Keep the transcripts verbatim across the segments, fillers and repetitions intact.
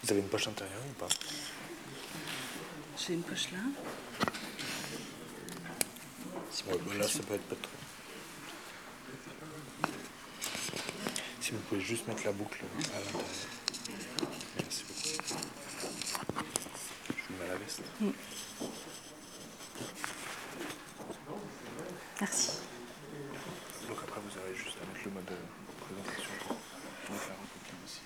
Vous avez une poche intérieure ou pas? J'ai une poche là. Ouais, bah là, ça peut être pas trop. Si vous pouvez juste mettre la boucle à l'intérieur. Merci beaucoup. Je vous mets la veste. Mm. Merci. Donc après, vous avez juste à mettre le mode de présentation pour faire un copie aussi.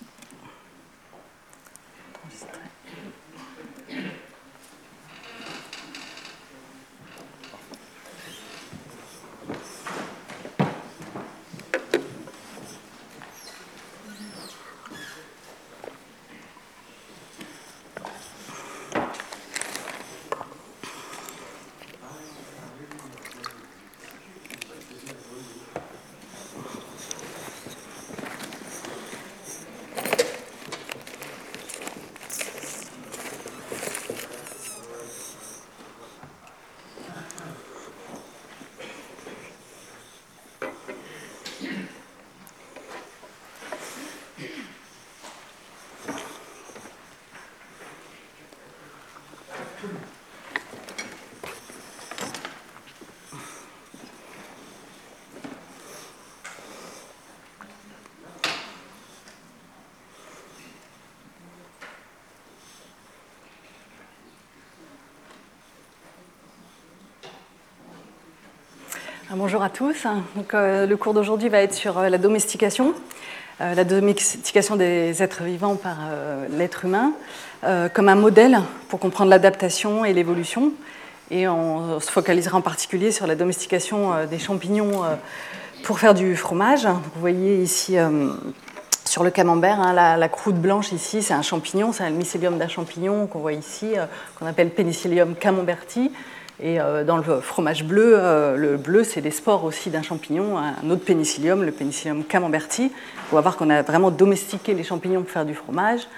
Bonjour à tous. Donc, euh, le cours d'aujourd'hui va être sur euh, la domestication, euh, la domestication des êtres vivants par euh, l'être humain, euh, comme un modèle pour comprendre l'adaptation et l'évolution. Et on se focalisera en particulier sur la domestication euh, des champignons euh, pour faire du fromage. Donc, vous voyez ici euh, sur le camembert, hein, la, la croûte blanche ici, c'est un champignon, c'est un mycélium d'un champignon qu'on voit ici, euh, qu'on appelle Penicillium camemberti. Et euh, dans le fromage bleu, euh, le bleu, c'est les spores aussi d'un champignon, un autre pénicillium, le Penicillium camemberti. On va voir qu'on a vraiment domestiqué les champignons pour faire du fromage.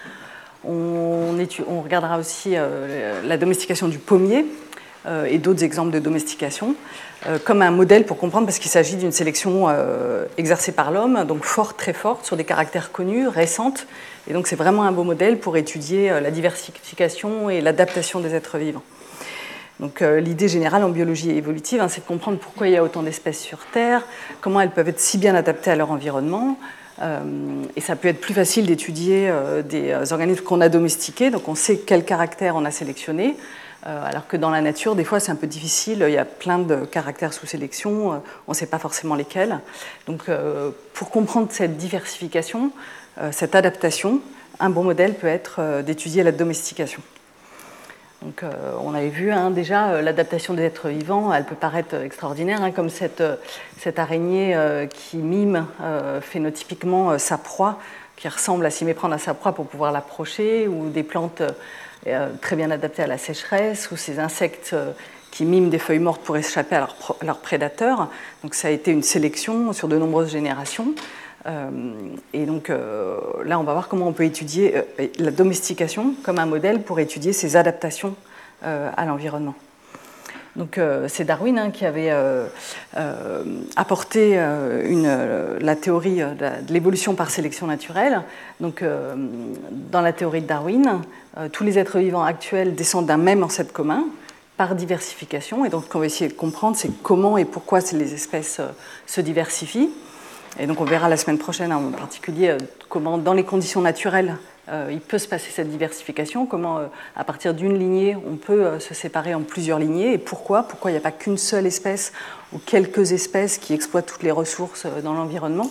On, étu- on regardera aussi euh, la domestication du pommier euh, et d'autres exemples de domestication, euh, comme un modèle pour comprendre, parce qu'il s'agit d'une sélection euh, exercée par l'homme, donc forte, très forte, sur des caractères connus, récentes. Et donc c'est vraiment un beau modèle pour étudier euh, la diversification et l'adaptation des êtres vivants. Donc, euh, l'idée générale en biologie évolutive, hein, c'est de comprendre pourquoi il y a autant d'espèces sur Terre, comment elles peuvent être si bien adaptées à leur environnement. Euh, et ça peut être plus facile d'étudier euh, des organismes qu'on a domestiqués, donc on sait quel caractère on a sélectionné, euh, alors que dans la nature, des fois, c'est un peu difficile, il y a plein de caractères sous sélection, euh, on ne sait pas forcément lesquels. Donc, euh, pour comprendre cette diversification, euh, cette adaptation, un bon modèle peut être euh, d'étudier la domestication. Donc, euh, on avait vu hein, déjà euh, l'adaptation des êtres vivants, elle peut paraître extraordinaire, hein, comme cette, euh, cette araignée euh, qui mime euh, phénotypiquement euh, sa proie, qui ressemble à s'y méprendre à sa proie pour pouvoir l'approcher, ou des plantes euh, très bien adaptées à la sécheresse, ou ces insectes euh, qui miment des feuilles mortes pour échapper à leurs leur prédateurs. Donc, ça a été une sélection sur de nombreuses générations. Euh, et donc euh, là, on va voir comment on peut étudier euh, la domestication comme un modèle pour étudier ces adaptations euh, à l'environnement. Donc euh, c'est Darwin hein, qui avait euh, euh, apporté euh, une, euh, la théorie de, de l'évolution par sélection naturelle. Donc euh, dans la théorie de Darwin, euh, tous les êtres vivants actuels descendent d'un même ancêtre commun par diversification. Et donc ce qu'on va essayer de comprendre, c'est comment et pourquoi les espèces euh, se diversifient. Et donc on verra la semaine prochaine en particulier comment dans les conditions naturelles euh, il peut se passer cette diversification, comment euh, à partir d'une lignée on peut euh, se séparer en plusieurs lignées et pourquoi, pourquoi il n'y a pas qu'une seule espèce ou quelques espèces qui exploitent toutes les ressources euh, dans l'environnement.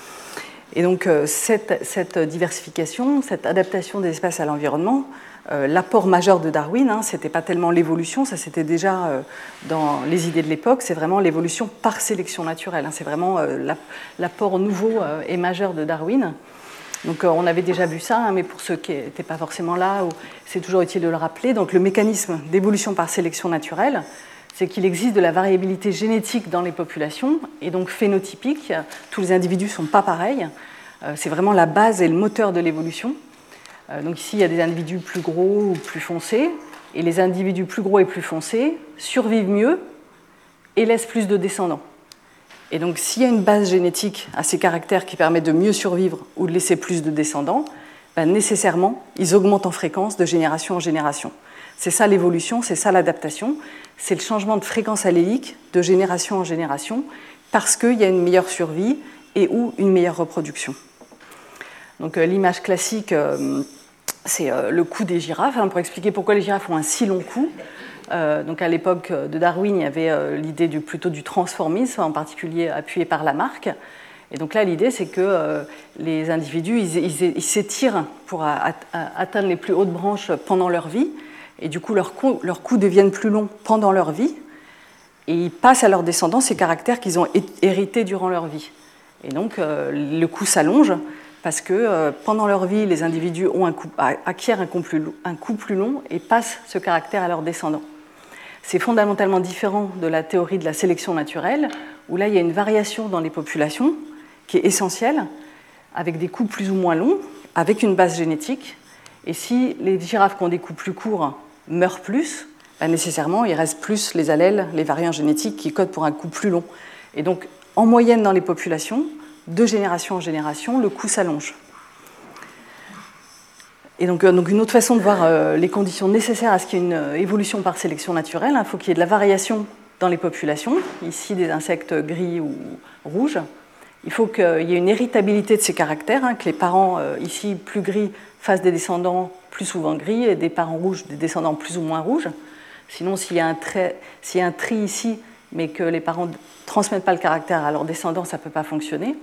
Et donc euh, cette, cette diversification, cette adaptation des espèces à l'environnement, Euh, l'apport majeur de Darwin, hein, ce n'était pas tellement l'évolution, ça c'était déjà euh, dans les idées de l'époque, c'est vraiment l'évolution par sélection naturelle. Hein, c'est vraiment euh, l'apport nouveau euh, et majeur de Darwin. Donc euh, on avait déjà vu ça, hein, mais pour ceux qui n'étaient pas forcément là, c'est toujours utile de le rappeler. Donc le mécanisme d'évolution par sélection naturelle, c'est qu'il existe de la variabilité génétique dans les populations, et donc phénotypique. Tous les individus ne sont pas pareils. Euh, c'est vraiment la base et le moteur de l'évolution. Donc ici, il y a des individus plus gros ou plus foncés, et les individus plus gros et plus foncés survivent mieux et laissent plus de descendants. Et donc s'il y a une base génétique à ces caractères qui permet de mieux survivre ou de laisser plus de descendants, ben, nécessairement, ils augmentent en fréquence de génération en génération. C'est ça l'évolution, c'est ça l'adaptation, c'est le changement de fréquence allélique de génération en génération parce qu'il y a une meilleure survie et ou une meilleure reproduction. Donc euh, l'image classique, euh, c'est euh, le cou des girafes, hein, pour expliquer pourquoi les girafes ont un si long cou. Euh, donc à l'époque de Darwin, il y avait euh, l'idée du, plutôt du transformisme, en particulier appuyé par Lamarck. Et donc là, l'idée, c'est que euh, les individus, ils, ils, ils s'étirent pour a, a, atteindre les plus hautes branches pendant leur vie, et du coup, leurs coups leur cou deviennent plus longs pendant leur vie, et ils passent à leurs descendants ces caractères qu'ils ont hérités durant leur vie. Et donc, euh, le cou s'allonge, parce que euh, pendant leur vie, les individus ont un cou, acquièrent un cou, plus, un cou plus long et passent ce caractère à leurs descendants. C'est fondamentalement différent de la théorie de la sélection naturelle, où là, il y a une variation dans les populations, qui est essentielle, avec des coups plus ou moins longs, avec une base génétique. Et si les girafes qui ont des coups plus courts meurent plus, ben nécessairement, il reste plus les allèles, les variants génétiques qui codent pour un coup plus long. Et donc, en moyenne dans les populations, de génération en génération, le coup s'allonge. Et donc, donc une autre façon de voir euh, les conditions nécessaires à ce qu'il y ait une euh, évolution par sélection naturelle, il hein, faut qu'il y ait de la variation dans les populations, ici des insectes gris ou rouges. Il faut qu'il y ait une héritabilité de ces caractères, hein, que les parents euh, ici plus gris fassent des descendants plus souvent gris et des parents rouges des descendants plus ou moins rouges. Sinon, s'il y a un, trait, s'il y a un tri ici, mais que les parents ne transmettent pas le caractère à leurs descendants, ça ne peut pas fonctionner.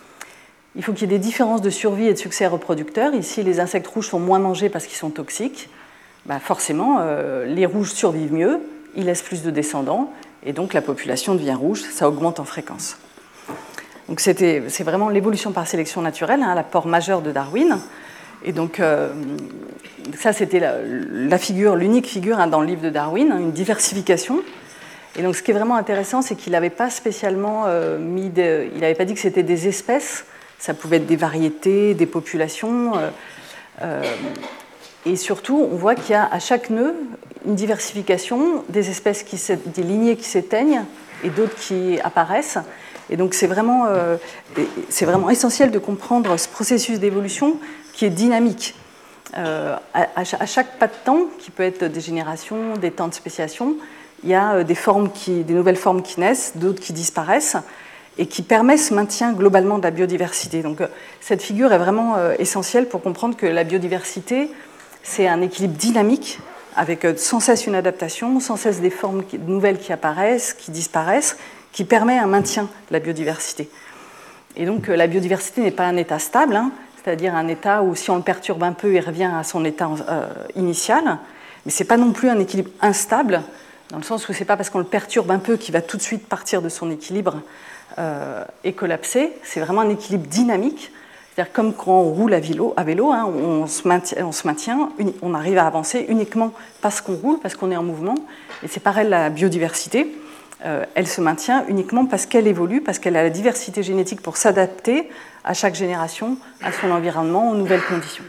Il faut qu'il y ait des différences de survie et de succès reproducteur. Ici, les insectes rouges sont moins mangés parce qu'ils sont toxiques. Ben, forcément, euh, les rouges survivent mieux, ils laissent plus de descendants, et donc la population devient rouge, ça augmente en fréquence. Donc c'était, c'est vraiment l'évolution par sélection naturelle, hein, l'apport majeur de Darwin. Et donc euh, ça, c'était la, la figure, l'unique figure hein, dans le livre de Darwin, hein, une diversification. Et donc ce qui est vraiment intéressant, c'est qu'il n'avait pas spécialement euh, mis, de, il n'avait pas dit que c'était des espèces. Ça pouvait être des variétés, des populations. Euh, euh, et surtout, on voit qu'il y a à chaque nœud une diversification des espèces, qui des lignées qui s'éteignent et d'autres qui apparaissent. Et donc, c'est vraiment, euh, c'est vraiment essentiel de comprendre ce processus d'évolution qui est dynamique. Euh, à, à chaque pas de temps, qui peut être des générations, des temps de spéciation, il y a des, formes qui, des nouvelles formes qui naissent, d'autres qui disparaissent, et qui permet ce maintien globalement de la biodiversité. Donc cette figure est vraiment euh, essentielle pour comprendre que la biodiversité, c'est un équilibre dynamique, avec euh, sans cesse une adaptation, sans cesse des formes qui, nouvelles qui apparaissent, qui disparaissent, qui permet un maintien de la biodiversité. Et donc euh, la biodiversité n'est pas un état stable, hein, c'est-à-dire un état où si on le perturbe un peu, il revient à son état euh, initial, mais ce n'est pas non plus un équilibre instable, dans le sens où ce n'est pas parce qu'on le perturbe un peu qu'il va tout de suite partir de son équilibre Euh, et collapsé, c'est vraiment un équilibre dynamique, c'est-à-dire comme quand on roule à vélo, à vélo hein, on, se maintient, on se maintient, on arrive à avancer uniquement parce qu'on roule, parce qu'on est en mouvement, et c'est pareil la biodiversité, euh, elle se maintient uniquement parce qu'elle évolue, parce qu'elle a la diversité génétique pour s'adapter à chaque génération, à son environnement, aux nouvelles conditions.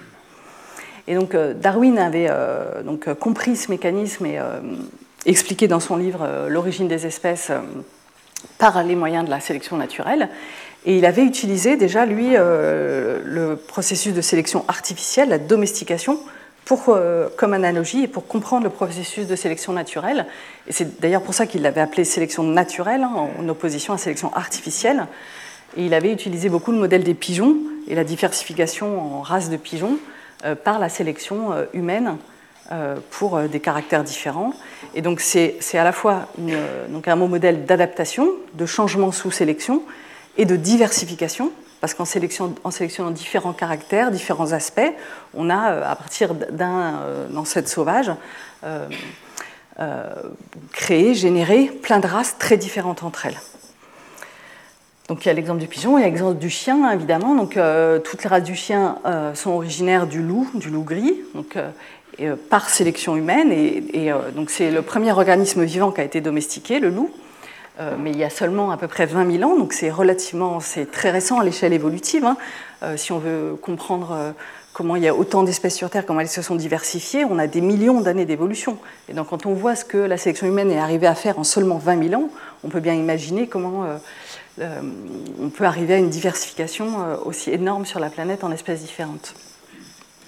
Et donc euh, Darwin avait euh, donc, compris ce mécanisme et euh, expliqué dans son livre euh, L'origine des espèces euh, par les moyens de la sélection naturelle. Et il avait utilisé déjà, lui, euh, le processus de sélection artificielle, la domestication, pour, euh, comme analogie et pour comprendre le processus de sélection naturelle. Et c'est d'ailleurs pour ça qu'il l'avait appelé sélection naturelle, hein, en opposition à sélection artificielle. Et il avait utilisé beaucoup le modèle des pigeons et la diversification en races de pigeons euh, par la sélection euh, humaine euh, pour euh, des caractères différents. Et donc c'est, c'est à la fois une, donc un modèle d'adaptation, de changement sous sélection et de diversification, parce qu'en sélection, en sélectionnant différents caractères, différents aspects, on a, à partir d'un euh, ancêtre sauvage, euh, euh, créé, généré plein de races très différentes entre elles. Donc il y a l'exemple du pigeon, il y a l'exemple du chien, évidemment. Donc, euh, toutes les races du chien euh, sont originaires du loup, du loup gris, donc, euh, et, euh, par sélection humaine. Et, et euh, donc c'est le premier organisme vivant qui a été domestiqué, le loup. Euh, mais il y a seulement à peu près vingt mille ans, donc c'est relativement, c'est très récent à l'échelle évolutive. Hein. Euh, si on veut comprendre euh, comment il y a autant d'espèces sur Terre, comment elles se sont diversifiées, on a des millions d'années d'évolution. Et donc quand on voit ce que la sélection humaine est arrivée à faire en seulement vingt mille ans, on peut bien imaginer comment euh, euh, on peut arriver à une diversification euh, aussi énorme sur la planète en espèces différentes.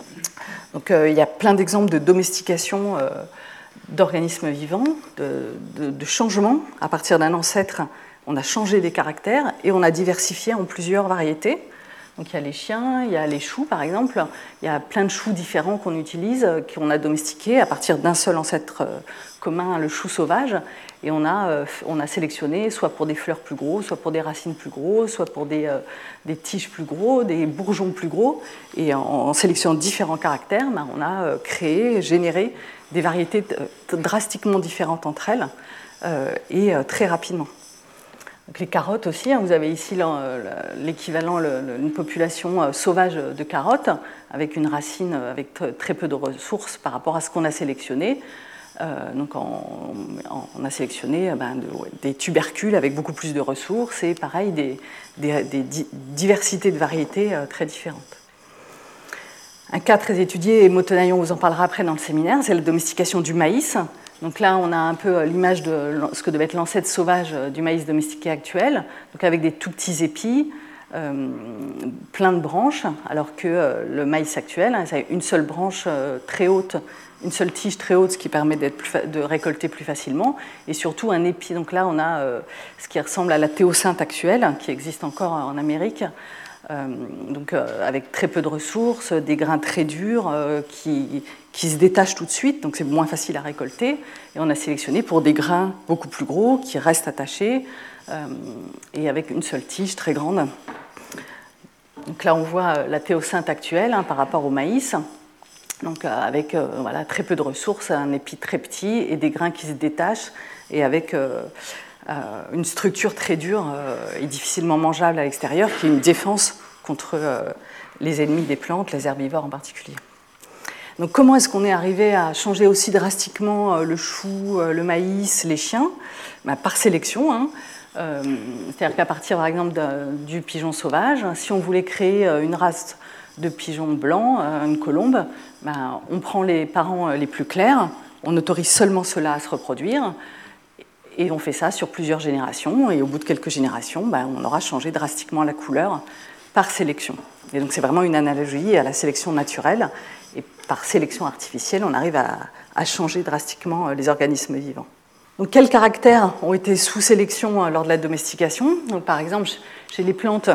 Donc euh, il y a plein d'exemples de domestication euh, d'organismes vivants, de, de, de changements. À partir d'un ancêtre, on a changé des caractères et on a diversifié en plusieurs variétés. Donc il y a les chiens, il y a les choux par exemple, il y a plein de choux différents qu'on utilise, qu'on a domestiqués à partir d'un seul ancêtre commun, le chou sauvage, et on a, on a sélectionné soit pour des fleurs plus gros, soit pour des racines plus gros, soit pour des, des tiges plus gros, des bourgeons plus gros, et en, en sélectionnant différents caractères, ben, on a créé, généré des variétés drastiquement différentes entre elles, euh, et très rapidement. Donc les carottes aussi, hein, vous avez ici l'équivalent, une population sauvage de carottes, avec une racine avec très peu de ressources par rapport à ce qu'on a sélectionné. Euh, donc on, on a sélectionné ben, de, ouais, des tubercules avec beaucoup plus de ressources et pareil, des, des, des diversités de variétés euh, très différentes. Un cas très étudié, et Motonaillon vous en parlera après dans le séminaire, c'est la domestication du maïs. Donc là, on a un peu l'image de ce que devait être l'ancêtre sauvage du maïs domestiqué actuel, donc avec des tout petits épis, euh, plein de branches, alors que euh, le maïs actuel, hein, c'est une seule branche euh, très haute, une seule tige très haute, ce qui permet d'être plus de récolter plus facilement, et surtout un épi. Donc là, on a euh, ce qui ressemble à la théocinthe actuelle, qui existe encore en Amérique, euh, donc euh, avec très peu de ressources, des grains très durs euh, qui qui se détachent tout de suite, donc c'est moins facile à récolter. Et on a sélectionné pour des grains beaucoup plus gros, qui restent attachés, euh, et avec une seule tige très grande. Donc là, on voit la théocinthe actuelle hein, par rapport au maïs, donc euh, avec euh, voilà, très peu de ressources, un épi très petit et des grains qui se détachent, et avec euh, euh, une structure très dure euh, et difficilement mangeable à l'extérieur, qui est une défense contre euh, les ennemis des plantes, les herbivores en particulier. Donc comment est-ce qu'on est arrivé à changer aussi drastiquement le chou, le maïs, les chiens? Ben, par sélection. Hein. Euh, c'est-à-dire qu'à partir, par exemple, de, du pigeon sauvage, si on voulait créer une race de pigeons blancs, une colombe, ben, on prend les parents les plus clairs, on autorise seulement ceux-là à se reproduire, et on fait ça sur plusieurs générations, et au bout de quelques générations, ben, on aura changé drastiquement la couleur par sélection. Et donc c'est vraiment une analogie à la sélection naturelle, et par sélection artificielle, on arrive à, à changer drastiquement les organismes vivants. Donc, quels caractères ont été sous sélection lors de la domestication? Donc, par exemple, chez les plantes,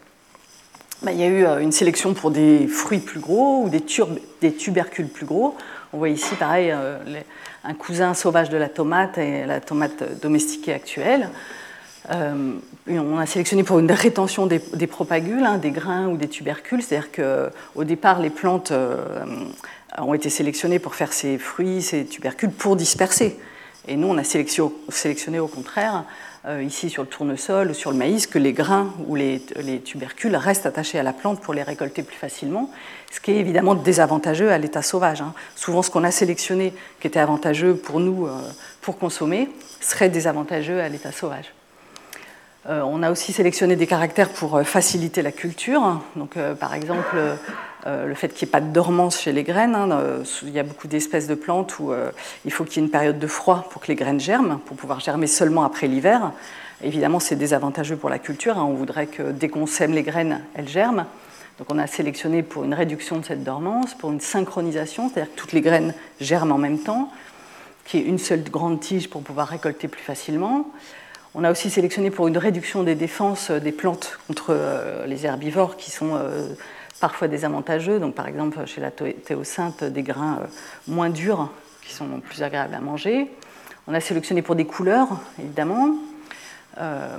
ben, il y a eu une sélection pour des fruits plus gros ou des, des tubercules plus gros. On voit ici, pareil, euh, les, un cousin sauvage de la tomate et la tomate domestiquée actuelle. Euh, on a sélectionné pour une rétention des, des propagules, hein, des grains ou des tubercules, c'est-à-dire qu'au départ, les plantes euh, ont été sélectionnées pour faire ces fruits, ces tubercules, pour disperser. Et nous, on a sélectionné, sélectionné au contraire, euh, ici sur le tournesol ou sur le maïs, que les grains ou les, les tubercules restent attachés à la plante pour les récolter plus facilement, ce qui est évidemment désavantageux à l'état sauvage. Hein. Souvent, ce qu'on a sélectionné qui était avantageux pour nous, euh, pour consommer, serait désavantageux à l'état sauvage. Euh, on a aussi sélectionné des caractères pour euh, faciliter la culture. Donc, euh, par exemple, euh, le fait qu'il n'y ait pas de dormance chez les graines. Hein, euh, il y a beaucoup d'espèces de plantes où euh, il faut qu'il y ait une période de froid pour que les graines germent, pour pouvoir germer seulement après l'hiver. Évidemment, c'est désavantageux pour la culture. Hein, on voudrait que dès qu'on sème les graines, elles germent. Donc, on a sélectionné pour une réduction de cette dormance, pour une synchronisation, c'est-à-dire que toutes les graines germent en même temps, qu'il y ait une seule grande tige pour pouvoir récolter plus facilement. On a aussi sélectionné pour une réduction des défenses des plantes contre les herbivores qui sont parfois désavantageux. Donc, par exemple, chez la théocinthe, des grains moins durs qui sont plus agréables à manger. On a sélectionné pour des couleurs, évidemment. Euh,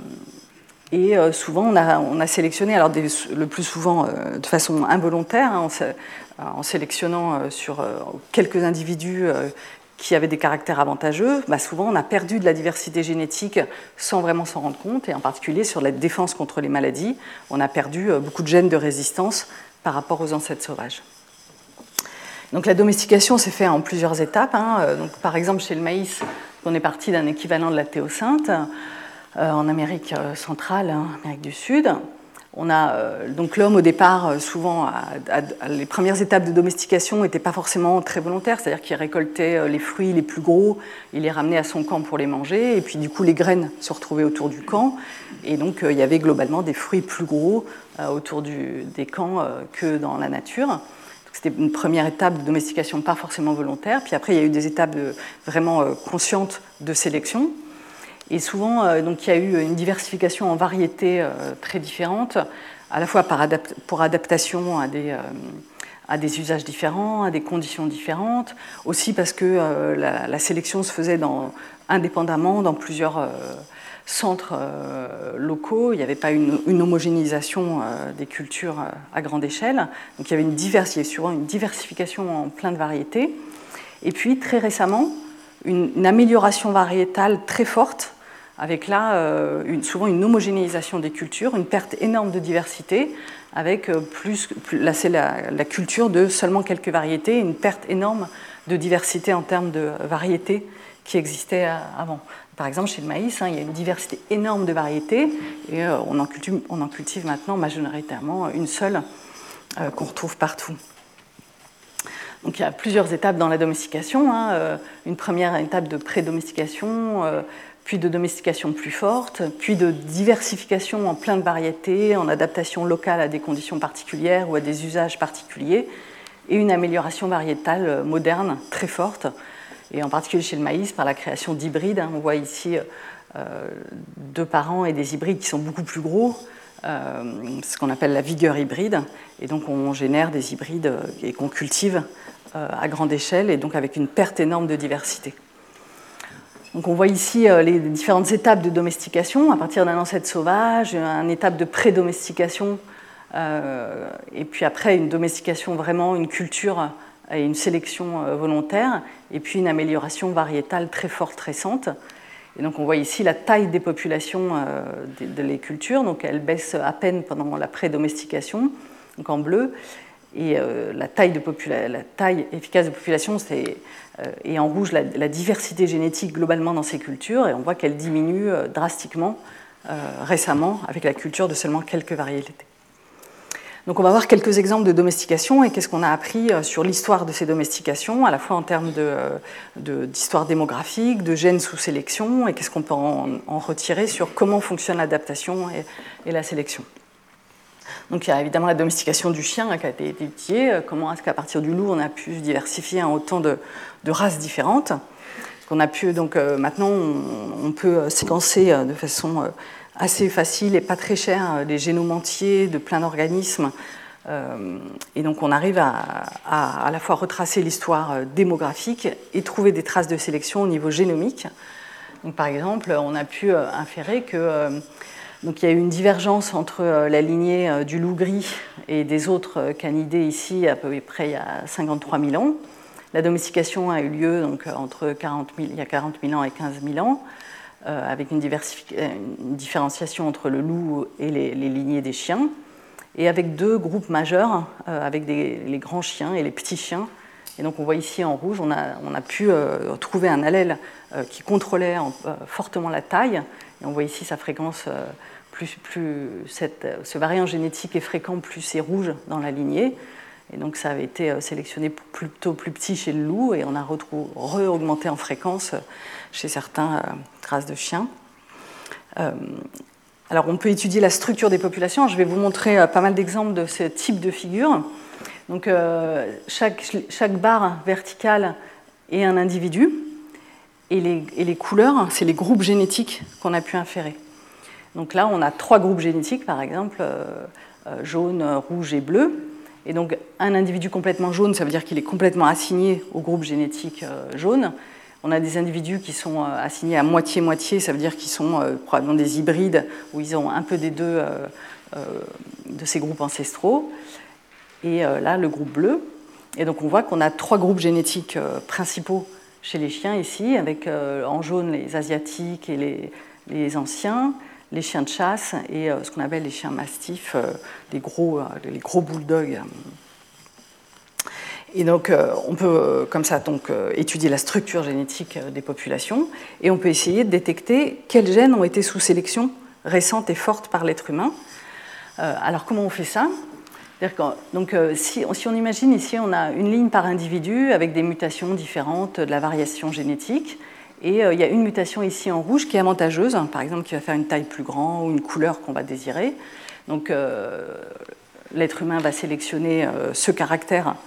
et souvent, on a, on a sélectionné, alors des, le plus souvent de façon involontaire, hein, en, en sélectionnant sur quelques individus qui avaient des caractères avantageux, bah souvent on a perdu de la diversité génétique sans vraiment s'en rendre compte, et en particulier sur la défense contre les maladies, on a perdu beaucoup de gènes de résistance par rapport aux ancêtres sauvages. Donc la domestication s'est faite en plusieurs étapes. Hein. Donc, par exemple, chez le maïs, on est parti d'un équivalent de la théocinthe euh, en Amérique centrale, hein, Amérique du Sud. On a, euh, donc l'homme, au départ, souvent, à, à, à, les premières étapes de domestication n'étaient pas forcément très volontaires, c'est-à-dire qu'il récoltait les fruits les plus gros, il les ramenait à son camp pour les manger, et puis du coup, les graines se retrouvaient autour du camp, et donc euh, il y avait globalement des fruits plus gros euh, autour du, des camps euh, que dans la nature. Donc, C'était une première étape de domestication pas forcément volontaire. Puis après, il y a eu des étapes de, vraiment euh, conscientes de sélection. Et souvent, euh, donc, il y a eu une diversification en variétés euh, très différentes, à la fois par adapt- pour adaptation à des, euh, à des usages différents, à des conditions différentes, aussi parce que euh, la, la sélection se faisait dans, indépendamment dans plusieurs euh, centres euh, locaux. Il n'y avait pas une, une homogénéisation euh, des cultures euh, à grande échelle. Donc il y avait une diversité, souvent une diversification en plein de variétés. Et puis très récemment, une, une amélioration variétale très forte, avec là euh, une, souvent une homogénéisation des cultures, une perte énorme de diversité, avec plus, plus là c'est la, la culture de seulement quelques variétés, une perte énorme de diversité en termes de variétés qui existaient avant. Par exemple, chez le maïs, hein, il y a une diversité énorme de variétés, et euh, on, en cultive, on en cultive maintenant majoritairement une seule euh, qu'on retrouve partout. Donc il y a plusieurs étapes dans la domestication, hein, euh, une première étape de pré-domestication, euh, puis de domestication plus forte, puis de diversification en plein de variétés, en adaptation locale à des conditions particulières ou à des usages particuliers, et une amélioration variétale moderne très forte, et en particulier chez le maïs par la création d'hybrides. On voit ici euh, deux parents et des hybrides qui sont beaucoup plus gros, euh, ce qu'on appelle la vigueur hybride, et donc on génère des hybrides et qu'on cultive euh, à grande échelle, et donc avec une perte énorme de diversité. Donc on voit ici les différentes étapes de domestication, à partir d'un ancêtre sauvage, une étape de pré-domestication, euh, et puis après une domestication vraiment, une culture et une sélection volontaire, et puis une amélioration variétale très forte récente. Et donc on voit ici la taille des populations euh, des, des cultures, donc elles baissent à peine pendant la pré-domestication, donc en bleu. Et euh, la, taille de popula- la taille efficace de population, c'est, euh, et en rouge, la, la diversité génétique globalement dans ces cultures, et on voit qu'elle diminue euh, drastiquement euh, récemment avec la culture de seulement quelques variétés. Donc on va voir quelques exemples de domestication et qu'est-ce qu'on a appris sur l'histoire de ces domestications, à la fois en termes de, de, d'histoire démographique, de gènes sous sélection, et qu'est-ce qu'on peut en, en retirer sur comment fonctionne l'adaptation et, et la sélection. Donc il y a évidemment la domestication du chien hein, qui a été étudiée, comment est-ce qu'à partir du loup on a pu se diversifier en autant de, de races différentes. On a pu, donc, euh, maintenant on, on peut séquencer euh, de façon euh, assez facile et pas très chère les génomes entiers de plein d'organismes, euh, et donc on arrive à, à à la fois retracer l'histoire démographique et trouver des traces de sélection au niveau génomique. Donc, par exemple, on a pu inférer que euh, donc, il y a eu une divergence entre la lignée du loup gris et des autres canidés ici à peu près il y a cinquante-trois mille ans. La domestication a eu lieu donc, entre quarante mille, il y a quarante mille ans et quinze mille ans, euh, avec une, une différenciation entre le loup et les, les lignées des chiens, et avec deux groupes majeurs, euh, avec des, les grands chiens et les petits chiens. Et donc on voit ici en rouge, on a, on a pu euh, trouver un allèle euh, qui contrôlait en, euh, fortement la taille, et on voit ici sa fréquence, euh, plus, plus cette, ce variant génétique est fréquent, plus c'est rouge dans la lignée. Et donc ça avait été sélectionné plutôt plus petit chez le loup, et on a re-augmenté en fréquence chez certains euh, races de chiens. Euh, alors on peut étudier la structure des populations. Je vais vous montrer euh, pas mal d'exemples de ce type de figure. Donc euh, chaque, chaque barre verticale est un individu, et les, et les couleurs, c'est les groupes génétiques qu'on a pu inférer. Donc là on a trois groupes génétiques, par exemple, euh, euh, jaune, rouge et bleu. Et donc, un individu complètement jaune, ça veut dire qu'il est complètement assigné au groupe génétique jaune. On a des individus qui sont assignés à moitié-moitié, ça veut dire qu'ils sont probablement des hybrides, où ils ont un peu des deux de ces groupes ancestraux. Et là, le groupe bleu. Et donc, on voit qu'on a trois groupes génétiques principaux chez les chiens ici, avec en jaune les asiatiques et les, les anciens, les chiens de chasse et euh, ce qu'on appelle les chiens mastifs, euh, les, gros, euh, les gros bulldogs. Et donc, euh, on peut, euh, comme ça, donc, euh, étudier la structure génétique des populations, et on peut essayer de détecter quels gènes ont été sous sélection récente et forte par l'être humain. Euh, alors, comment on fait ça ? C'est-à-dire que, donc, euh, si, si on imagine ici, on a une ligne par individu avec des mutations différentes, de la variation génétique. Et euh, il y a une mutation ici en rouge qui est avantageuse, hein, par exemple qui va faire une taille plus grande ou une couleur qu'on va désirer. Donc euh, l'être humain va sélectionner euh, ce caractère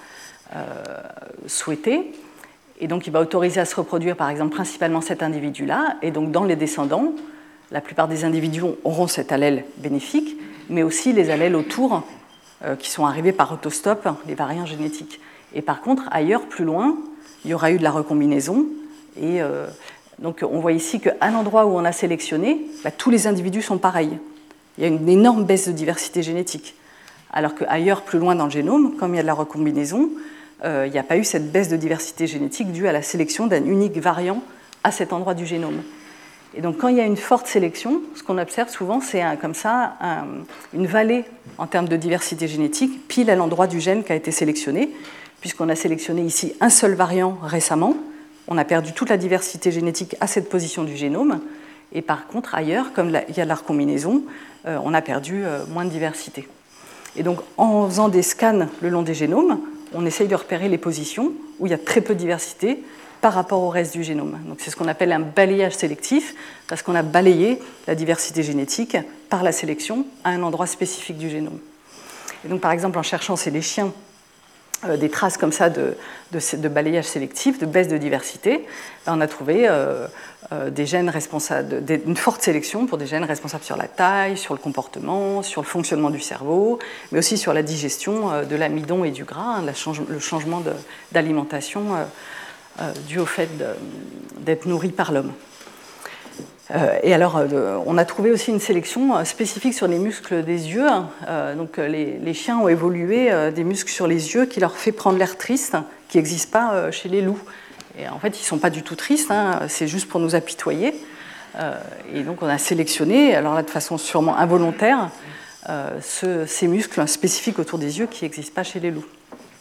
euh, souhaité. Et donc, il va autoriser à se reproduire, par exemple, principalement cet individu-là. Et donc, dans les descendants, la plupart des individus auront cet allèle bénéfique, mais aussi les allèles autour euh, qui sont arrivés par autostop, les variants génétiques. Et par contre, ailleurs, plus loin, il y aura eu de la recombinaison. Et euh, donc, on voit ici qu'à l'endroit où on a sélectionné, bah, tous les individus sont pareils. Il y a une énorme baisse de diversité génétique. Alors qu'ailleurs, plus loin dans le génome, comme il y a de la recombinaison, euh, il n'y a pas eu cette baisse de diversité génétique due à la sélection d'un unique variant à cet endroit du génome. Et donc, quand il y a une forte sélection, ce qu'on observe souvent, c'est un, comme ça un, une vallée en termes de diversité génétique, pile à l'endroit du gène qui a été sélectionné, puisqu'on a sélectionné ici un seul variant récemment. On a perdu toute la diversité génétique à cette position du génome. Et par contre, ailleurs, comme il y a de la recombinaison, euh, on a perdu euh, moins de diversité. Et donc, en faisant des scans le long des génomes, on essaye de repérer les positions où il y a très peu de diversité par rapport au reste du génome. Donc, c'est ce qu'on appelle un balayage sélectif, parce qu'on a balayé la diversité génétique par la sélection à un endroit spécifique du génome. Et donc, par exemple, en cherchant chez les chiens euh, des traces comme ça de, de, de balayage sélectif, de baisse de diversité, ben, on a trouvé euh, euh, des gènes responsables, de, une forte sélection pour des gènes responsables sur la taille, sur le comportement, sur le fonctionnement du cerveau, mais aussi sur la digestion euh, de l'amidon et du gras, hein, la change, le changement de, d'alimentation euh, Euh, dû au fait de, d'être nourri par l'homme. Euh, et alors, euh, on a trouvé aussi une sélection euh, spécifique sur les muscles des yeux. Euh, donc, les, les chiens ont évolué euh, des muscles sur les yeux qui leur fait prendre l'air triste, qui n'existe pas euh, chez les loups. Et en fait, ils ne sont pas du tout tristes, hein, c'est juste pour nous apitoyer. Euh, et donc, on a sélectionné, alors là, de façon sûrement involontaire, euh, ce, ces muscles spécifiques autour des yeux qui n'existent pas chez les loups.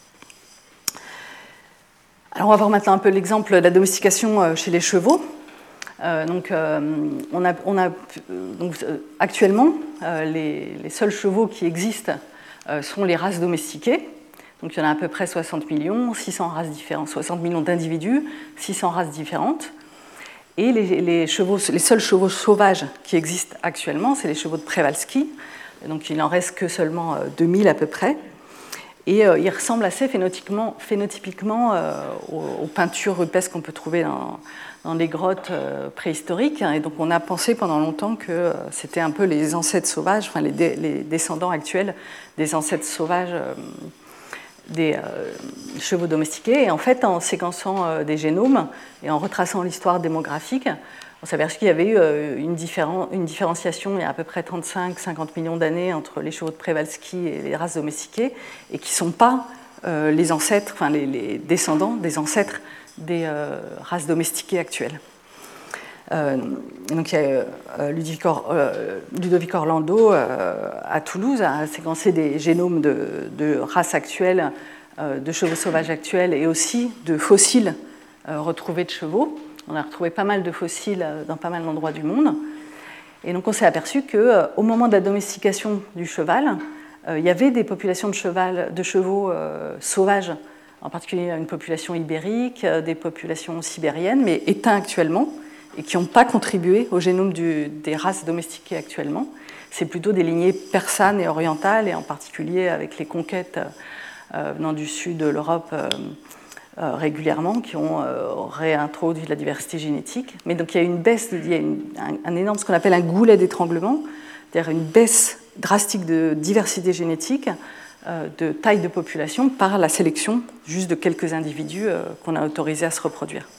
Alors on va voir maintenant un peu l'exemple de la domestication chez les chevaux. Euh, donc, euh, on a, on a, donc, euh, actuellement, euh, les, les seuls chevaux qui existent euh, sont les races domestiquées. Donc il y en a à peu près soixante millions, six cents races différentes, soixante millions d'individus, six cents races différentes. Et les, les, chevaux, les seuls chevaux sauvages qui existent actuellement, c'est les chevaux de Przewalski. Donc il n'en reste que seulement deux mille à peu près. Et euh, il ressemble assez phénotypiquement, phénotypiquement euh, aux, aux peintures rupestres qu'on peut trouver dans, dans les grottes euh, préhistoriques. Et donc on a pensé pendant longtemps que euh, c'était un peu les ancêtres sauvages, enfin les, dé, les descendants actuels des ancêtres sauvages euh, des euh, chevaux domestiqués. Et en fait, en séquençant euh, des génomes et en retraçant l'histoire démographique, on s'est aperçu qu'il y avait eu une, différen, une différenciation il y a à peu près trente-cinq à cinquante millions d'années entre les chevaux de Przewalski et les races domestiquées, et qui ne sont pas euh, les ancêtres, enfin les, les descendants des ancêtres des euh, races domestiquées actuelles. Euh, donc il y a euh, Ludovic, Or, euh, Ludovic Orlando euh, à Toulouse a séquencé des génomes de, de races actuelles, euh, de chevaux sauvages actuels, et aussi de fossiles euh, retrouvés de chevaux. On a retrouvé pas mal de fossiles dans pas mal d'endroits du monde. Et donc on s'est aperçu qu'au moment de la domestication du cheval, euh, il y avait des populations de, cheval, de chevaux euh, sauvages, en particulier une population ibérique, euh, des populations sibériennes, mais éteintes actuellement, et qui n'ont pas contribué au génome du, des races domestiquées actuellement. C'est plutôt des lignées persanes et orientales, et en particulier avec les conquêtes euh, venant du sud de l'Europe, euh, Euh, régulièrement, qui ont euh, réintroduit de la diversité génétique. Mais donc il y a une baisse, il y a une, un, un énorme, ce qu'on appelle un goulet d'étranglement, c'est-à-dire une baisse drastique de diversité génétique, euh, de taille de population par la sélection juste de quelques individus euh, qu'on a autorisés à se reproduire.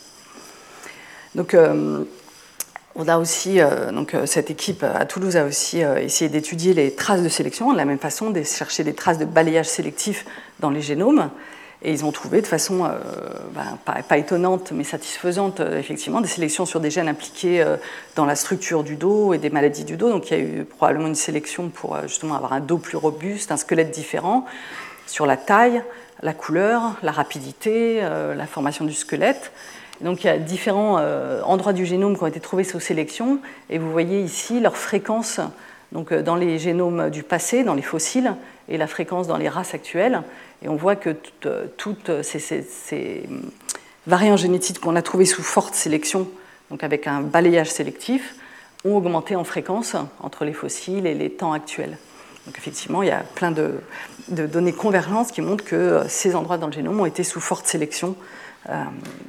Donc euh, on a aussi, euh, donc, cette équipe à Toulouse a aussi euh, essayé d'étudier les traces de sélection, de la même façon, de chercher des traces de balayage sélectif dans les génomes. Et ils ont trouvé de façon euh, ben, pas, pas étonnante, mais satisfaisante, euh, effectivement, des sélections sur des gènes impliqués euh, dans la structure du dos et des maladies du dos. Donc il y a eu probablement une sélection pour euh, justement avoir un dos plus robuste, un squelette différent, sur la taille, la couleur, la rapidité, euh, la formation du squelette. Et donc il y a différents euh, endroits du génome qui ont été trouvés sous sélection, et vous voyez ici leur fréquence donc, dans les génomes du passé, dans les fossiles, et la fréquence dans les races actuelles. Et on voit que toutes ces, ces, ces variants génétiques qu'on a trouvés sous forte sélection, donc avec un balayage sélectif, ont augmenté en fréquence entre les fossiles et les temps actuels. Donc effectivement, il y a plein de, de données convergentes qui montrent que ces endroits dans le génome ont été sous forte sélection euh,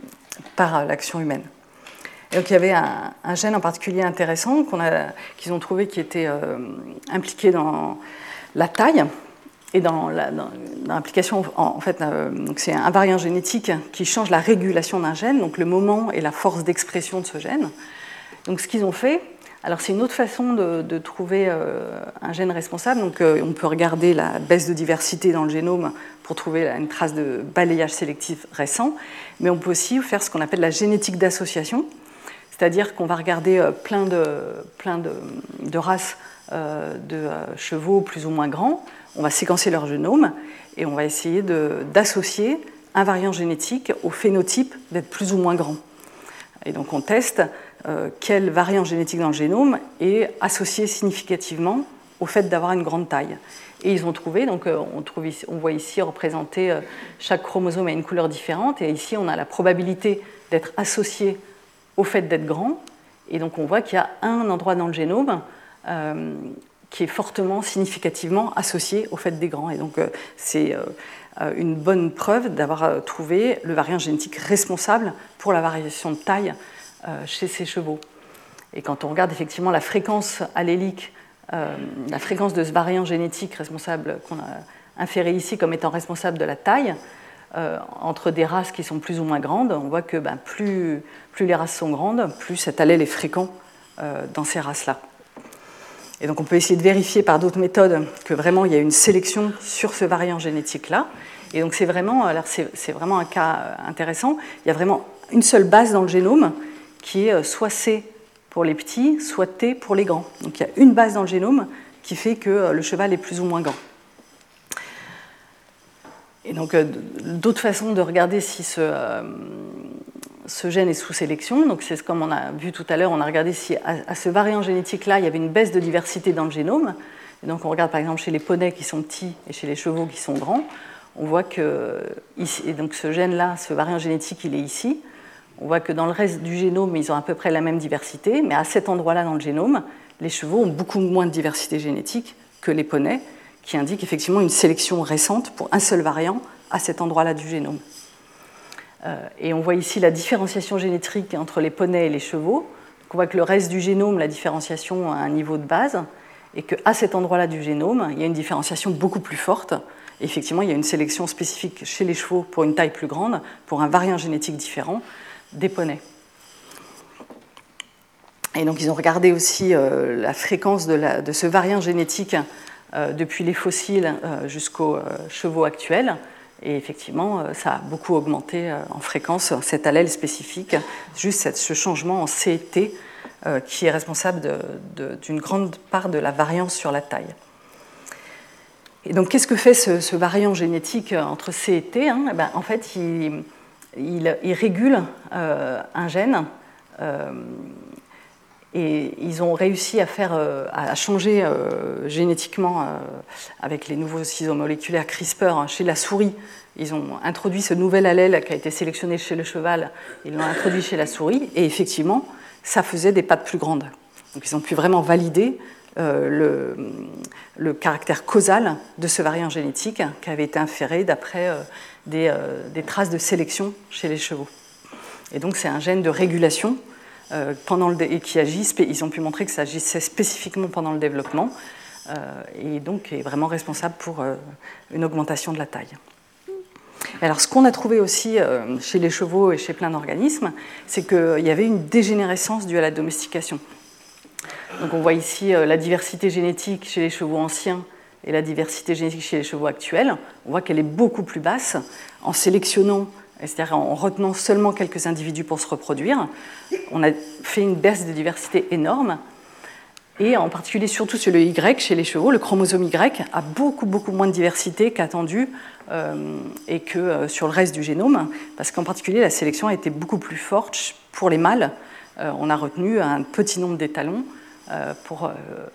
par l'action humaine. Et donc il y avait un, un gène en particulier intéressant qu'on a, qu'ils ont trouvé qui était euh, impliqué dans la taille et dans, la, dans, dans l'implication, en, en fait, euh, donc c'est un variant génétique qui change la régulation d'un gène, donc le moment et la force d'expression de ce gène. Donc ce qu'ils ont fait, alors c'est une autre façon de, de trouver euh, un gène responsable, donc euh, on peut regarder la baisse de diversité dans le génome pour trouver une trace de balayage sélectif récent, mais on peut aussi faire ce qu'on appelle la génétique d'association, c'est-à-dire qu'on va regarder plein de, plein de, de races euh, de euh, chevaux plus ou moins grands, on va séquencer leur génome et on va essayer de, d'associer un variant génétique au phénotype d'être plus ou moins grand. Et donc on teste euh, quel variant génétique dans le génome est associé significativement au fait d'avoir une grande taille. Et ils ont trouvé, donc euh, on, trouve ici, on voit ici représenté euh, chaque chromosome a une couleur différente, et ici on a la probabilité d'être associé au fait d'être grand, et donc on voit qu'il y a un endroit dans le génome euh, qui est fortement, significativement associé au fait d'être grand. Et donc euh, c'est euh, une bonne preuve d'avoir euh, trouvé le variant génétique responsable pour la variation de taille euh, chez ces chevaux. Et quand on regarde effectivement la fréquence allélique, euh, la fréquence de ce variant génétique responsable qu'on a inféré ici comme étant responsable de la taille, Euh, entre des races qui sont plus ou moins grandes, on voit que ben, plus, plus les races sont grandes, plus cet allèle est fréquent euh, dans ces races-là. Et donc on peut essayer de vérifier par d'autres méthodes que vraiment il y a une sélection sur ce variant génétique-là. Et donc c'est vraiment, alors c'est, c'est vraiment un cas intéressant. Il y a vraiment une seule base dans le génome qui est soit C pour les petits, soit T pour les grands. Donc il y a une base dans le génome qui fait que le cheval est plus ou moins grand. Et donc, euh, d'autres façons de regarder si ce, euh, ce gène est sous sélection, donc c'est comme on a vu tout à l'heure, on a regardé si à, à ce variant génétique-là, il y avait une baisse de diversité dans le génome. Et donc, on regarde par exemple chez les poneys qui sont petits et chez les chevaux qui sont grands, on voit que ici, et donc ce gène-là, ce variant génétique, il est ici. On voit que dans le reste du génome, ils ont à peu près la même diversité, mais à cet endroit-là dans le génome, les chevaux ont beaucoup moins de diversité génétique que les poneys, qui indique effectivement une sélection récente pour un seul variant à cet endroit-là du génome. Euh, et on voit ici la différenciation génétique entre les poneys et les chevaux. Donc on voit que le reste du génome, la différenciation a un niveau de base, et qu'à cet endroit-là du génome, il y a une différenciation beaucoup plus forte. Et effectivement, il y a une sélection spécifique chez les chevaux pour une taille plus grande, pour un variant génétique différent des poneys. Et donc ils ont regardé aussi euh, la fréquence de, la, de ce variant génétique Euh, depuis les fossiles euh, jusqu'aux euh, chevaux actuels. Et effectivement, euh, ça a beaucoup augmenté euh, en fréquence cet allèle spécifique, juste cette, ce changement en C et T euh, qui est responsable de, de, d'une grande part de la variance sur la taille. Et donc, qu'est-ce que fait ce, ce variant génétique entre C et T, hein ? Eh ben, en fait, il, il, il régule euh, un gène. Euh, Et ils ont réussi à, faire, à changer euh, génétiquement euh, avec les nouveaux ciseaux moléculaires CRISPR chez la souris. Ils ont introduit ce nouvel allèle qui a été sélectionné chez le cheval, ils l'ont introduit chez la souris, et effectivement, ça faisait des pattes plus grandes. Donc ils ont pu vraiment valider euh, le, le caractère causal de ce variant génétique qui avait été inféré d'après euh, des, euh, des traces de sélection chez les chevaux. Et donc c'est un gène de régulation Euh, pendant le dé- et qui agit, ils ont pu montrer que ça agissait spécifiquement pendant le développement euh, et donc est vraiment responsable pour euh, une augmentation de la taille. Et alors ce qu'on a trouvé aussi euh, chez les chevaux et chez plein d'organismes, c'est qu'il y avait une dégénérescence due à la domestication. Donc on voit ici euh, la diversité génétique chez les chevaux anciens et la diversité génétique chez les chevaux actuels. On voit qu'elle est beaucoup plus basse en sélectionnant, c'est-à-dire en retenant seulement quelques individus pour se reproduire. On a fait une baisse de diversité énorme, et en particulier surtout sur le Y chez les chevaux, le chromosome Y a beaucoup, beaucoup moins de diversité qu'attendu euh, et que euh, sur le reste du génome, parce qu'en particulier la sélection a été beaucoup plus forte pour les mâles. Euh, on a retenu un petit nombre d'étalons euh, pour euh,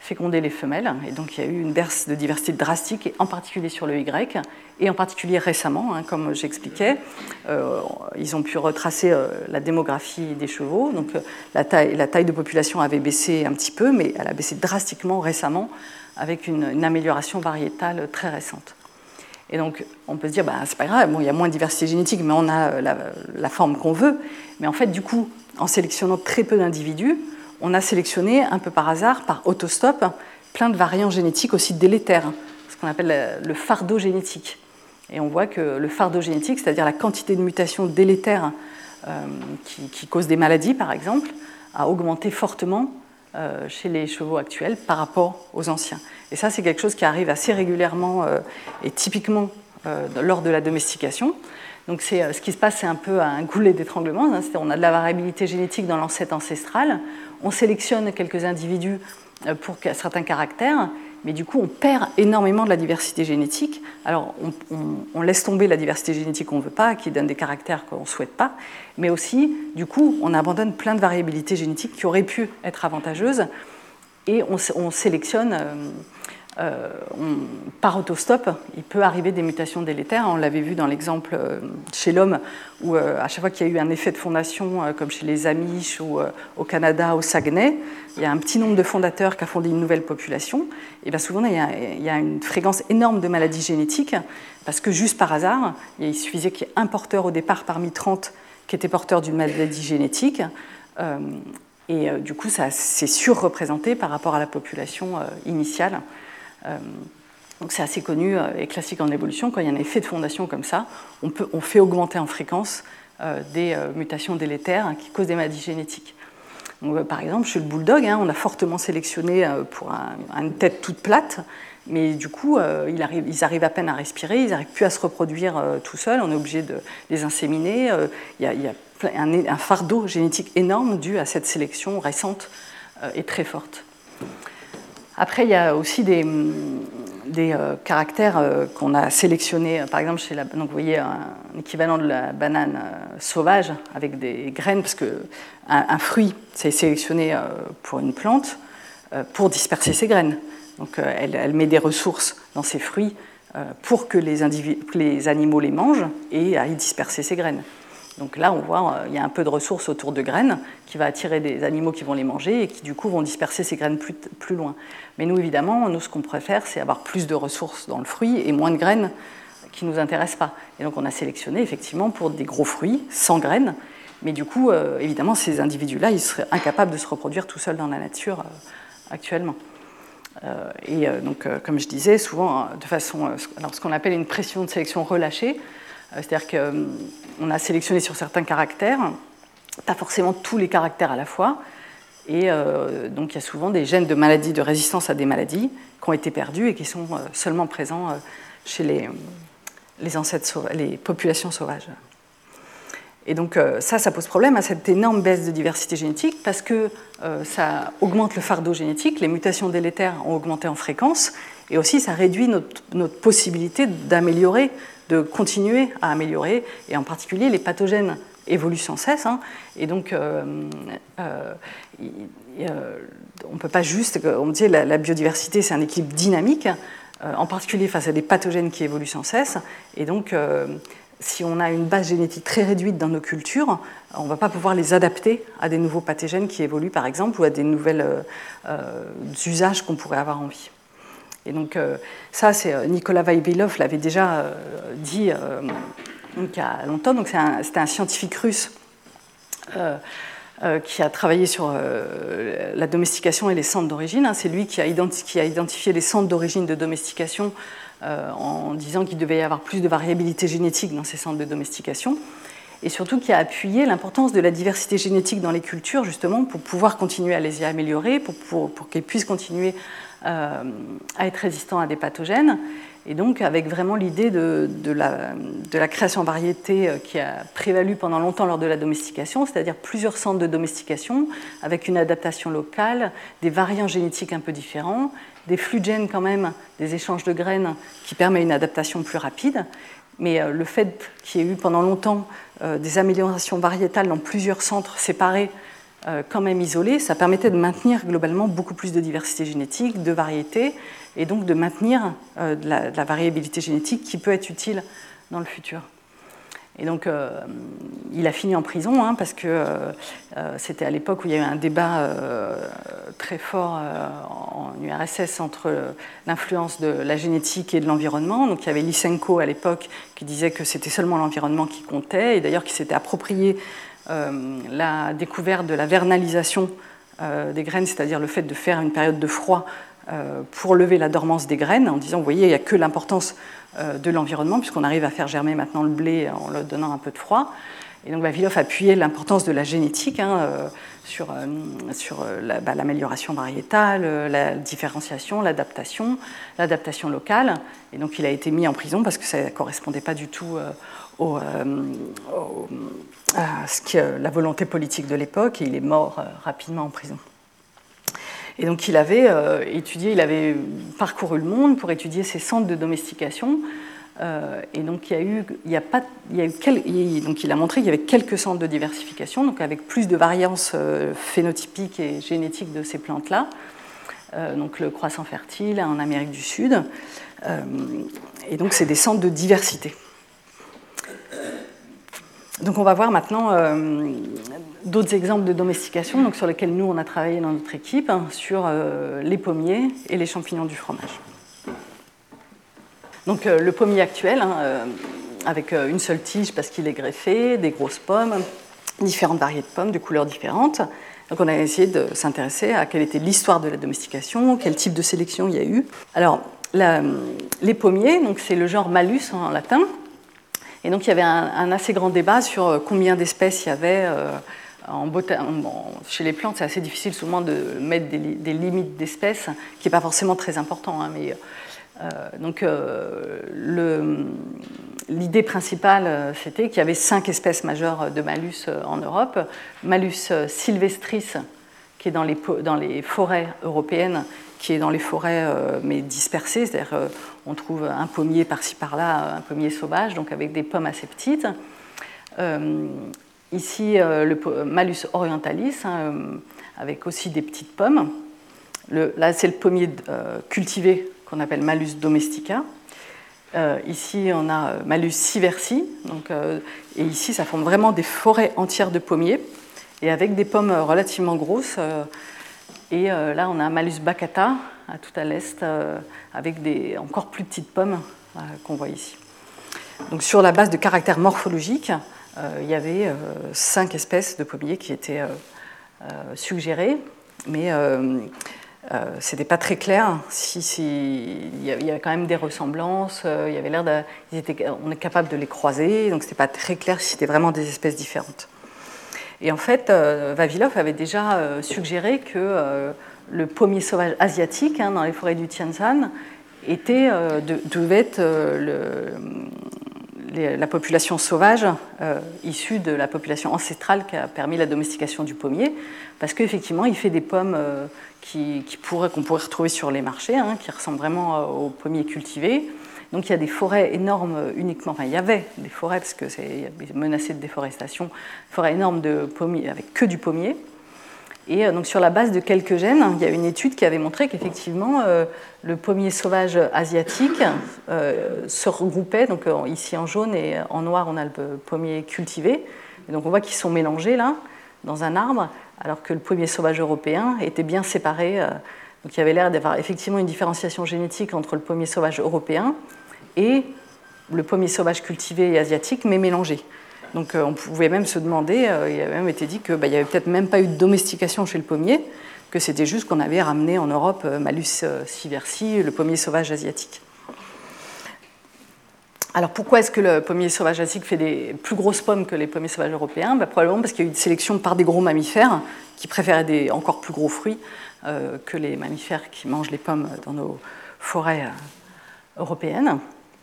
féconder les femelles. Et donc il y a eu une baisse de diversité drastique, en particulier sur le Y, et en particulier récemment, hein, comme j'expliquais. Euh, ils ont pu retracer euh, la démographie des chevaux. Donc euh, la, taille, la taille de population avait baissé un petit peu, mais elle a baissé drastiquement récemment, avec une, une amélioration variétale très récente. Et donc on peut se dire, bah, c'est pas grave, bon, il y a moins de diversité génétique, mais on a la, la forme qu'on veut. Mais en fait, du coup, en sélectionnant très peu d'individus, on a sélectionné un peu par hasard, par autostop, plein de variants génétiques aussi délétères, ce qu'on appelle le fardeau génétique. Et on voit que le fardeau génétique, c'est-à-dire la quantité de mutations délétères euh, qui, qui causent des maladies, par exemple, a augmenté fortement euh, chez les chevaux actuels par rapport aux anciens. Et ça, c'est quelque chose qui arrive assez régulièrement euh, et typiquement euh, lors de la domestication. Donc c'est, ce qui se passe, c'est un peu un goulet d'étranglement. Hein, on a de la variabilité génétique dans l'ancêtre ancestral. On sélectionne quelques individus pour certains caractères, mais du coup, on perd énormément de la diversité génétique. Alors, on, on, on laisse tomber la diversité génétique qu'on ne veut pas, qui donne des caractères qu'on ne souhaite pas, mais aussi, du coup, on abandonne plein de variabilités génétiques qui auraient pu être avantageuses, et on, on sélectionne... Euh, Euh, on, par autostop, il peut arriver des mutations délétères. On l'avait vu dans l'exemple euh, chez l'homme, où euh, à chaque fois qu'il y a eu un effet de fondation, euh, comme chez les Amish ou euh, au Canada, au Saguenay, il y a un petit nombre de fondateurs qui a fondé une nouvelle population. Et bien souvent, il y, a, il y a une fréquence énorme de maladies génétiques, parce que juste par hasard, il suffisait qu'il y ait un porteur au départ parmi trente qui était porteur d'une maladie génétique. Euh, et euh, du coup, ça c'est surreprésenté par rapport à la population euh, initiale. Euh, donc c'est assez connu et classique en évolution. Quand il y a un effet de fondation comme ça, on, peut, on fait augmenter en fréquence euh, des euh, mutations délétères hein, qui causent des maladies génétiques. Donc, euh, par exemple, chez le bulldog, hein, on a fortement sélectionné euh, pour un, une tête toute plate, mais du coup, euh, ils, arrivent, ils arrivent à peine à respirer, ils n'arrivent plus à se reproduire euh, tout seuls, on est obligé de les inséminer. Euh, il y a, il y a un, un fardeau génétique énorme dû à cette sélection récente euh, et très forte. Après, il y a aussi des, des euh, caractères euh, qu'on a sélectionnés, par exemple, chez la, donc vous voyez un, un équivalent de la banane euh, sauvage avec des graines, parce qu'un un fruit, c'est sélectionné euh, pour une plante euh, pour disperser ses graines. Donc euh, elle, elle met des ressources dans ses fruits euh, pour que les, que les animaux les mangent et aillent disperser ses graines. Donc là, on voit il y a un peu de ressources autour de graines qui va attirer des animaux qui vont les manger et qui, du coup, vont disperser ces graines plus, plus loin. Mais nous, évidemment, nous, ce qu'on préfère, c'est avoir plus de ressources dans le fruit et moins de graines qui ne nous intéressent pas. Et donc, on a sélectionné, effectivement, pour des gros fruits, sans graines. Mais du coup, euh, évidemment, ces individus-là, ils seraient incapables de se reproduire tout seuls dans la nature euh, actuellement. Euh, et euh, donc, euh, comme je disais, souvent, de façon, euh, alors, ce qu'on appelle une pression de sélection relâchée, c'est-à-dire qu'on a sélectionné sur certains caractères, pas forcément tous les caractères à la fois, et euh, donc il y a souvent des gènes de maladies, de résistance à des maladies qui ont été perdus et qui sont euh, seulement présents euh, chez les, les ancêtres sauvages, les populations sauvages. Et donc euh, ça, ça pose problème à cette énorme baisse de diversité génétique parce que euh, ça augmente le fardeau génétique, les mutations délétères ont augmenté en fréquence, et aussi ça réduit notre, notre possibilité d'améliorer, de continuer à améliorer, et en particulier les pathogènes évoluent sans cesse, hein, et donc euh, euh, euh, on ne peut pas juste, on dit la, la biodiversité c'est un équilibre dynamique, euh, en particulier face à des pathogènes qui évoluent sans cesse, et donc euh, si on a une base génétique très réduite dans nos cultures, on ne va pas pouvoir les adapter à des nouveaux pathogènes qui évoluent par exemple, ou à des nouvelles euh, euh, usages qu'on pourrait avoir envie. Et donc euh, ça, c'est Nicolas Vavilov l'avait déjà euh, dit euh, donc, il y a longtemps. Donc c'est un, c'était un scientifique russe euh, euh, qui a travaillé sur euh, la domestication et les centres d'origine. Hein. C'est lui qui a, identi- qui a identifié les centres d'origine de domestication euh, en disant qu'il devait y avoir plus de variabilité génétique dans ces centres de domestication. Et surtout qui a appuyé l'importance de la diversité génétique dans les cultures, justement, pour pouvoir continuer à les y améliorer, pour, pour, pour qu'elles puissent continuer euh, à être résistants à des pathogènes. Et donc, avec vraiment l'idée de, de, la, de la création en variété qui a prévalu pendant longtemps lors de la domestication, c'est-à-dire plusieurs centres de domestication, avec une adaptation locale, des variants génétiques un peu différents, des flux de gènes quand même, des échanges de graines qui permettent une adaptation plus rapide. Mais euh, le fait qu'il y ait eu pendant longtemps euh, des améliorations variétales dans plusieurs centres séparés euh, quand même isolés, ça permettait de maintenir globalement beaucoup plus de diversité génétique, de variété, et donc de maintenir euh, de, la, de la variabilité génétique qui peut être utile dans le futur. Et donc, euh, il a fini en prison, hein, parce que euh, c'était à l'époque où il y a eu un débat euh, très fort euh, en U R S S entre l'influence de la génétique et de l'environnement. Donc, il y avait Lysenko à l'époque qui disait que c'était seulement l'environnement qui comptait, et d'ailleurs qui s'était approprié euh, la découverte de la vernalisation euh, des graines, c'est-à-dire le fait de faire une période de froid euh, pour lever la dormance des graines, en disant, vous voyez, il n'y a que l'importance de l'environnement, puisqu'on arrive à faire germer maintenant le blé en leur donnant un peu de froid. Et donc Vavilov appuyait l'importance de la génétique, hein, euh, sur, euh, sur la, bah, l'amélioration variétale, euh, la différenciation, l'adaptation, l'adaptation locale. Et donc il a été mis en prison parce que ça ne correspondait pas du tout euh, au, euh, au, à ce que, la volonté politique de l'époque, et il est mort euh, rapidement en prison. Et donc il avait euh, étudié, il avait parcouru le monde pour étudier ces centres de domestication. Euh, et donc il y a eu, il y a pas, il y a eu quel, il, donc il a montré qu'il y avait quelques centres de diversification, donc avec plus de variance euh, phénotypique et génétique de ces plantes-là. Euh, donc le croissant fertile en Amérique du Sud. Euh, et donc c'est des centres de diversité. Donc on va voir maintenant euh, d'autres exemples de domestication, donc sur lesquels nous on a travaillé dans notre équipe, hein, sur euh, les pommiers et les champignons du fromage. Donc euh, le pommier actuel, hein, euh, avec euh, une seule tige parce qu'il est greffé, des grosses pommes, différentes variétés de pommes de couleurs différentes. Donc on a essayé de s'intéresser à quelle était l'histoire de la domestication, quel type de sélection il y a eu. Alors la, les pommiers, donc c'est le genre Malus en latin. Et donc il y avait un, un assez grand débat sur combien d'espèces il y avait euh, en bota- en, chez les plantes. C'est assez difficile souvent de mettre des, des limites d'espèces, qui n'est pas forcément très important. Hein, mais, euh, donc euh, le, l'idée principale, c'était qu'il y avait cinq espèces majeures de Malus en Europe. Malus sylvestris, qui est dans les, dans les forêts européennes, qui est dans les forêts euh, mais dispersées, c'est-à-dire euh, on trouve un pommier par-ci par-là, un pommier sauvage, donc avec des pommes assez petites. Euh, ici, euh, le Malus orientalis, hein, avec aussi des petites pommes. Le, là, c'est le pommier euh, cultivé qu'on appelle Malus domestica. Euh, ici, on a Malus siversi, donc, euh, et ici, ça forme vraiment des forêts entières de pommiers, et avec des pommes relativement grosses. Euh, Et euh, là, on a un Malus baccata, à tout à l'est, euh, avec des encore plus petites pommes euh, qu'on voit ici. Donc, sur la base de caractères morphologiques, euh, il y avait euh, cinq espèces de pommiers qui étaient euh, euh, suggérées, mais euh, euh, ce n'était pas très clair. Si, si, il y avait quand même des ressemblances, euh, il y avait l'air de, ils étaient, on est capable de les croiser, donc ce n'était pas très clair si c'était vraiment des espèces différentes. Et en fait, euh, Vavilov avait déjà euh, suggéré que euh, le pommier sauvage asiatique, hein, dans les forêts du Tianshan, était, euh, de, devait être euh, le, les, la population sauvage euh, issue de la population ancestrale qui a permis la domestication du pommier, parce qu'effectivement, il fait des pommes euh, qui, qui pourraient, qu'on pourrait retrouver sur les marchés, hein, qui ressemblent vraiment aux pommiers cultivés. Donc il y a des forêts énormes uniquement, enfin il y avait des forêts parce que c'est menacé de déforestation, forêts énormes de pommiers avec que du pommier. Et donc sur la base de quelques gènes, il y a une étude qui avait montré qu'effectivement euh, le pommier sauvage asiatique euh, se regroupait, donc euh, ici en jaune et en noir on a le pommier cultivé. Et donc on voit qu'ils sont mélangés là dans un arbre, alors que le pommier sauvage européen était bien séparé. Euh, donc il y avait l'air d'avoir effectivement une différenciation génétique entre le pommier sauvage européen et le pommier sauvage cultivé et asiatique, mais mélangé. Donc on pouvait même se demander, euh, il avait même été dit qu'il bah, n'y avait peut-être même pas eu de domestication chez le pommier, que c'était juste qu'on avait ramené en Europe euh, Malus euh, siversi, le pommier sauvage asiatique. Alors pourquoi est-ce que le pommier sauvage asiatique fait des plus grosses pommes que les pommiers sauvages européens? Bah, probablement parce qu'il y a eu une sélection par des gros mammifères qui préféraient des encore plus gros fruits euh, que les mammifères qui mangent les pommes dans nos forêts euh, européennes.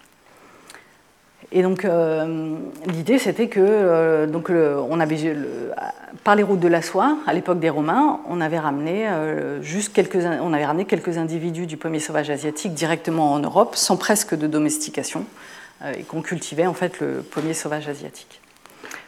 Et donc, euh, l'idée, c'était que, euh, donc, le, on avait, le, par les routes de la soie, à l'époque des Romains, on avait ramené euh, juste quelques, on avait ramené quelques individus du pommier sauvage asiatique directement en Europe, sans presque de domestication, euh, et qu'on cultivait en fait le pommier sauvage asiatique.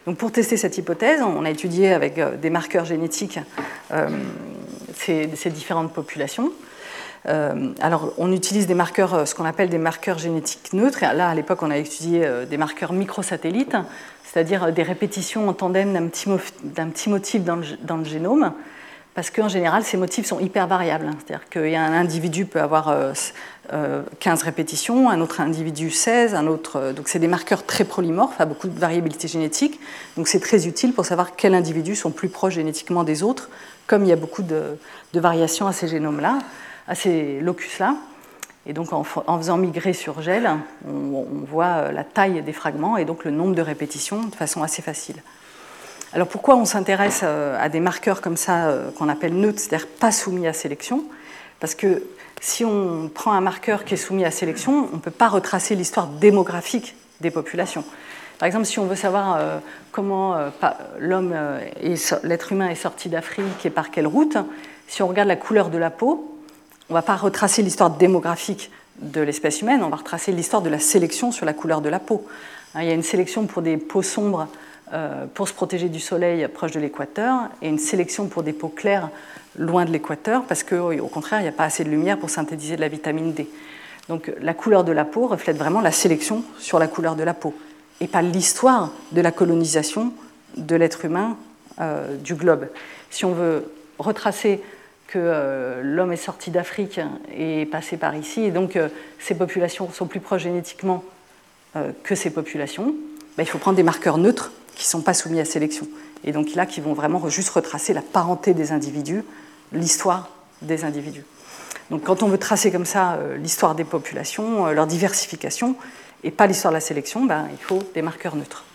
Donc pour tester cette hypothèse, on a étudié avec des marqueurs génétiques euh, ces, ces différentes populations. Euh, alors on utilise des marqueurs, ce qu'on appelle des marqueurs génétiques neutres. Et là, à l'époque, on a étudié des marqueurs microsatellites, c'est-à-dire des répétitions en tandem d'un petit, d'un petit motif dans le, dans le génome, parce qu'en général, ces motifs sont hyper variables. C'est-à-dire qu'un individu peut avoir euh, quinze répétitions, un autre individu seize, un autre... Donc c'est des marqueurs très polymorphes, à beaucoup de variabilité génétique. Donc c'est très utile pour savoir quels individus sont plus proches génétiquement des autres, comme il y a beaucoup de, de variations à ces génomes-là, à ces locus-là. Et donc en, en faisant migrer sur gel, on, on voit la taille des fragments et donc le nombre de répétitions de façon assez facile. Alors pourquoi on s'intéresse à des marqueurs comme ça qu'on appelle neutres, c'est-à-dire pas soumis à sélection? Parce que si on prend un marqueur qui est soumis à sélection, on ne peut pas retracer l'histoire démographique des populations. Par exemple, si on veut savoir euh, comment euh, l'homme, euh, l'être humain est sorti d'Afrique et par quelle route, si on regarde la couleur de la peau, on ne va pas retracer l'histoire démographique de l'espèce humaine, on va retracer l'histoire de la sélection sur la couleur de la peau. Il y a une sélection pour des peaux sombres euh, pour se protéger du soleil proche de l'équateur et une sélection pour des peaux claires loin de l'équateur parce qu'au contraire, il n'y a pas assez de lumière pour synthétiser de la vitamine D. Donc la couleur de la peau reflète vraiment la sélection sur la couleur de la peau et pas l'histoire de la colonisation de l'être humain euh, du globe. Si on veut retracer que euh, l'homme est sorti d'Afrique et est passé par ici, et donc euh, ces populations sont plus proches génétiquement euh, que ces populations, ben, il faut prendre des marqueurs neutres qui ne sont pas soumis à sélection. Et donc là, qui vont vraiment juste retracer la parenté des individus, l'histoire des individus. Donc quand on veut tracer comme ça euh, l'histoire des populations, euh, leur diversification, et pas l'histoire de la sélection, ben, il faut des marqueurs neutres.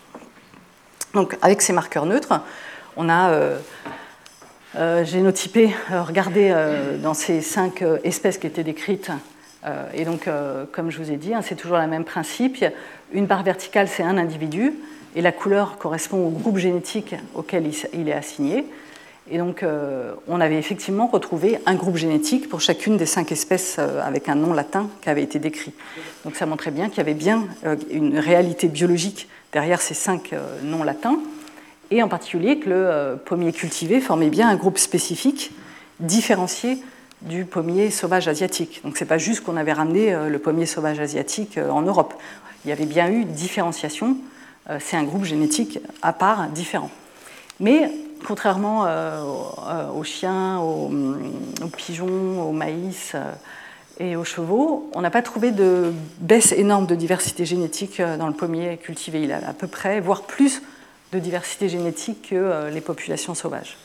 Donc avec ces marqueurs neutres, on a... Euh, Euh, génotypé, euh, regardé euh, dans ces cinq euh, espèces qui étaient décrites. Euh, et donc, euh, comme je vous ai dit, hein, c'est toujours le même principe. Une barre verticale, c'est un individu, et la couleur correspond au groupe génétique auquel il, il est assigné. Et donc, euh, on avait effectivement retrouvé un groupe génétique pour chacune des cinq espèces euh, avec un nom latin qui avait été décrit. Donc, ça montrait bien qu'il y avait bien euh, une réalité biologique derrière ces cinq euh, noms latins. Et en particulier que le euh, pommier cultivé formait bien un groupe spécifique différencié du pommier sauvage asiatique. Donc ce n'est pas juste qu'on avait ramené euh, le pommier sauvage asiatique euh, en Europe. Il y avait bien eu différenciation, euh, c'est un groupe génétique à part, différent. Mais contrairement euh, aux, aux chiens, aux, aux pigeons, au maïs euh, et aux chevaux, on n'a pas trouvé de baisse énorme de diversité génétique dans le pommier cultivé. Il a à peu près, voire plus, de diversité génétique que euh, les populations sauvages.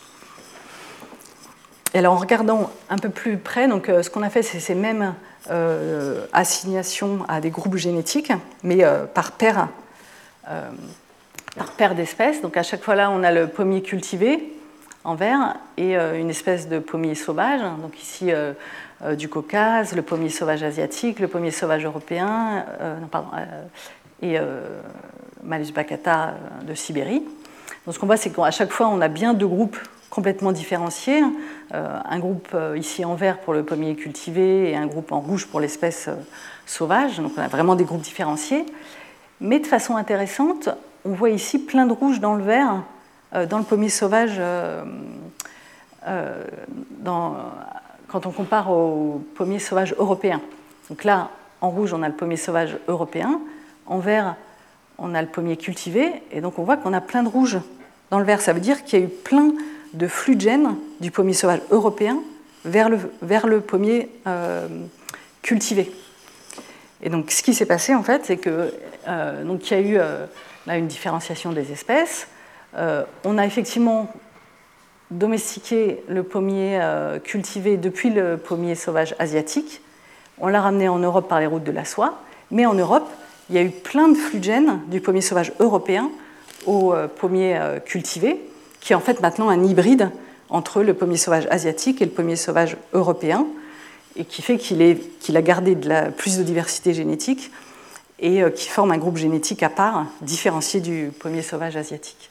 Et alors en regardant un peu plus près, donc, euh, ce qu'on a fait, c'est ces mêmes euh, assignations à des groupes génétiques, mais euh, par paire, euh, par paire d'espèces. Donc à chaque fois là, on a le pommier cultivé en vert et euh, une espèce de pommier sauvage. Donc ici euh, euh, du Caucase, le pommier sauvage asiatique, le pommier sauvage européen, euh, non pardon, euh, et euh, Malus baccata de Sibérie. Donc ce qu'on voit, c'est qu'à chaque fois, on a bien deux groupes complètement différenciés. Euh, un groupe euh, ici en vert pour le pommier cultivé et un groupe en rouge pour l'espèce euh, sauvage. Donc on a vraiment des groupes différenciés. Mais de façon intéressante, on voit ici plein de rouge dans le vert, euh, dans le pommier sauvage, euh, euh, dans, quand on compare au pommier sauvage européen. Donc là, en rouge, on a le pommier sauvage européen. En vert, on a le pommier cultivé, et donc on voit qu'on a plein de rouge dans le vert. Ça veut dire qu'il y a eu plein de flux de gènes du pommier sauvage européen vers le, vers le pommier euh, cultivé. Et donc ce qui s'est passé, en fait, c'est qu'il euh, y a eu euh, là, une différenciation des espèces. Euh, on a effectivement domestiqué le pommier euh, cultivé depuis le pommier sauvage asiatique. On l'a ramené en Europe par les routes de la soie, mais en Europe, il y a eu plein de flux de gènes du pommier sauvage européen au pommier cultivé, qui est en fait maintenant un hybride entre le pommier sauvage asiatique et le pommier sauvage européen, et qui fait qu'il est, qu'il a gardé de la, plus de diversité génétique et qui forme un groupe génétique à part, différencié du pommier sauvage asiatique.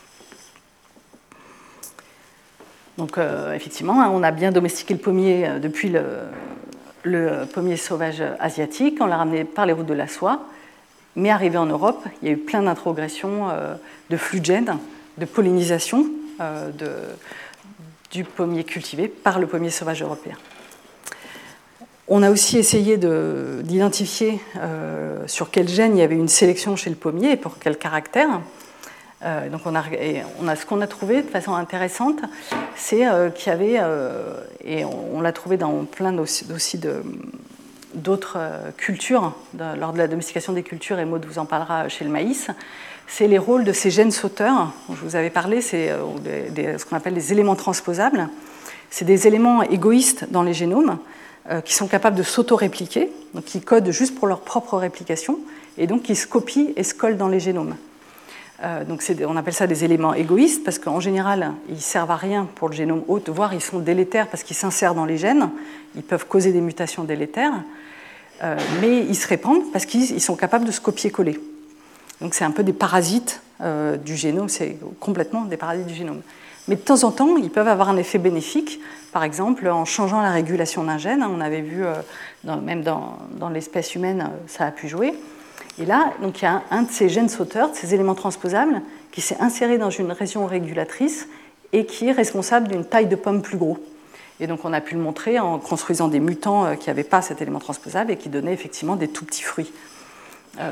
Donc euh, effectivement, on a bien domestiqué le pommier depuis le, le pommier sauvage asiatique, on l'a ramené par les routes de la soie. Mais arrivé en Europe, il y a eu plein d'introgressions euh, de flux de gènes, de pollinisation euh, de, du pommier cultivé par le pommier sauvage européen. On a aussi essayé d'identifier euh, sur quel gène il y avait une sélection chez le pommier et pour quel caractère. Euh, donc on a, et on a, ce qu'on a trouvé de façon intéressante, c'est euh, qu'il y avait, euh, et on, on l'a trouvé dans plein aussi, aussi de, d'autres euh, cultures, de, lors de la domestication des cultures, et Maud vous en parlera chez le maïs, c'est les rôles de ces gènes sauteurs dont je vous avais parlé, c'est euh, des, des, ce qu'on appelle les éléments transposables. C'est des éléments égoïstes dans les génomes, qui sont capables de s'auto-répliquer, donc qui codent juste pour leur propre réplication, et donc qui se copient et se collent dans les génomes. Euh, donc c'est, on appelle ça des éléments égoïstes, parce qu'en général, ils ne servent à rien pour le génome hôte, voire ils sont délétères parce qu'ils s'insèrent dans les gènes, ils peuvent causer des mutations délétères, euh, mais ils se répandent parce qu'ils sont capables de se copier-coller. Donc c'est un peu des parasites euh, du génome, c'est complètement des parasites du génome. Mais de temps en temps, ils peuvent avoir un effet bénéfique, par exemple en changeant la régulation d'un gène. On avait vu, euh, dans, même dans, dans l'espèce humaine, ça a pu jouer. Et là, donc, il y a un, un de ces gènes sauteurs, de ces éléments transposables, qui s'est inséré dans une région régulatrice et qui est responsable d'une taille de pomme plus gros. Et donc on a pu le montrer en construisant des mutants qui n'avaient pas cet élément transposable et qui donnaient effectivement des tout petits fruits. Euh,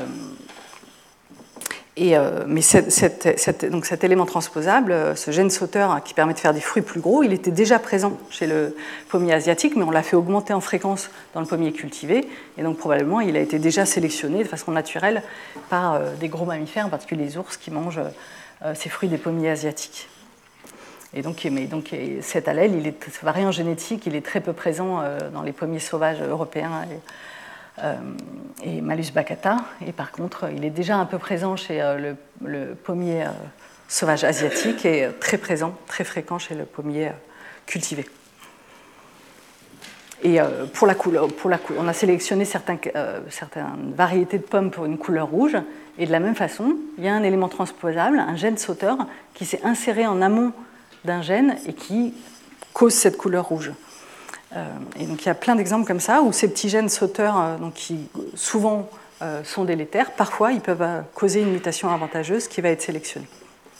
Et, euh, mais cette, cette, cette, donc cet élément transposable, ce gène sauteur qui permet de faire des fruits plus gros, il était déjà présent chez le pommier asiatique, mais on l'a fait augmenter en fréquence dans le pommier cultivé, et donc probablement il a été déjà sélectionné de façon naturelle par euh, des gros mammifères, en particulier les ours qui mangent euh, ces fruits des pommiers asiatiques. Et donc, mais donc cet allèle, il est, ce variant génétique, il est très peu présent euh, dans les pommiers sauvages européens et, Euh, et Malus baccata, et par contre il est déjà un peu présent chez euh, le, le pommier euh, sauvage asiatique et euh, très présent, très fréquent chez le pommier euh, cultivé. Et euh, pour la couleur, pour la, on a sélectionné certains, euh, certaines variétés de pommes pour une couleur rouge, et de la même façon, il y a un élément transposable, un gène sauteur, qui s'est inséré en amont d'un gène et qui cause cette couleur rouge. Euh, et donc il y a plein d'exemples comme ça où ces petits gènes sauteurs, euh, donc, qui souvent euh, sont délétères, parfois ils peuvent euh, causer une mutation avantageuse qui va être sélectionnée.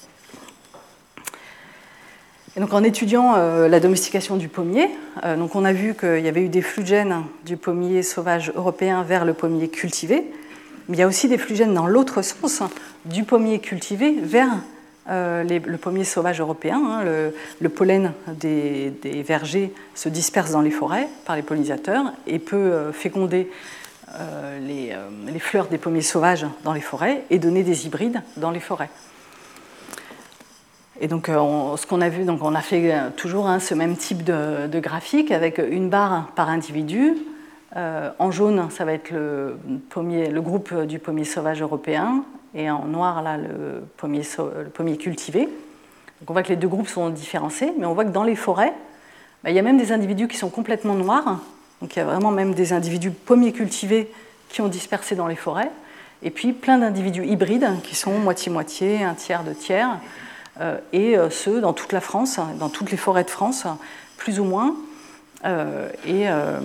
Et donc en étudiant euh, la domestication du pommier, euh, donc on a vu qu'il y avait eu des flux de gènes du pommier sauvage européen vers le pommier cultivé, mais il y a aussi des flux de gènes dans l'autre sens, du pommier cultivé vers Euh, les, le pommier sauvage européen, hein, le, le pollen des, des vergers se disperse dans les forêts par les pollinisateurs et peut euh, féconder euh, les, euh, les fleurs des pommiers sauvages dans les forêts et donner des hybrides dans les forêts. Et donc, euh, on, ce qu'on a vu, donc on a fait toujours hein, ce même type de, de graphique avec une barre par individu. Euh, en jaune, ça va être le, pommier, le groupe du pommier sauvage européen. Et en noir, là, le pommier, le pommier cultivé. Donc on voit que les deux groupes sont différenciés, mais on voit que dans les forêts, bah, il y a même des individus qui sont complètement noirs. Donc il y a vraiment même des individus pommiers cultivés qui ont dispersé dans les forêts, et puis plein d'individus hybrides qui sont moitié-moitié, un tiers, deux tiers, euh, et euh, ceux dans toute la France, dans toutes les forêts de France, plus ou moins. Euh, et euh,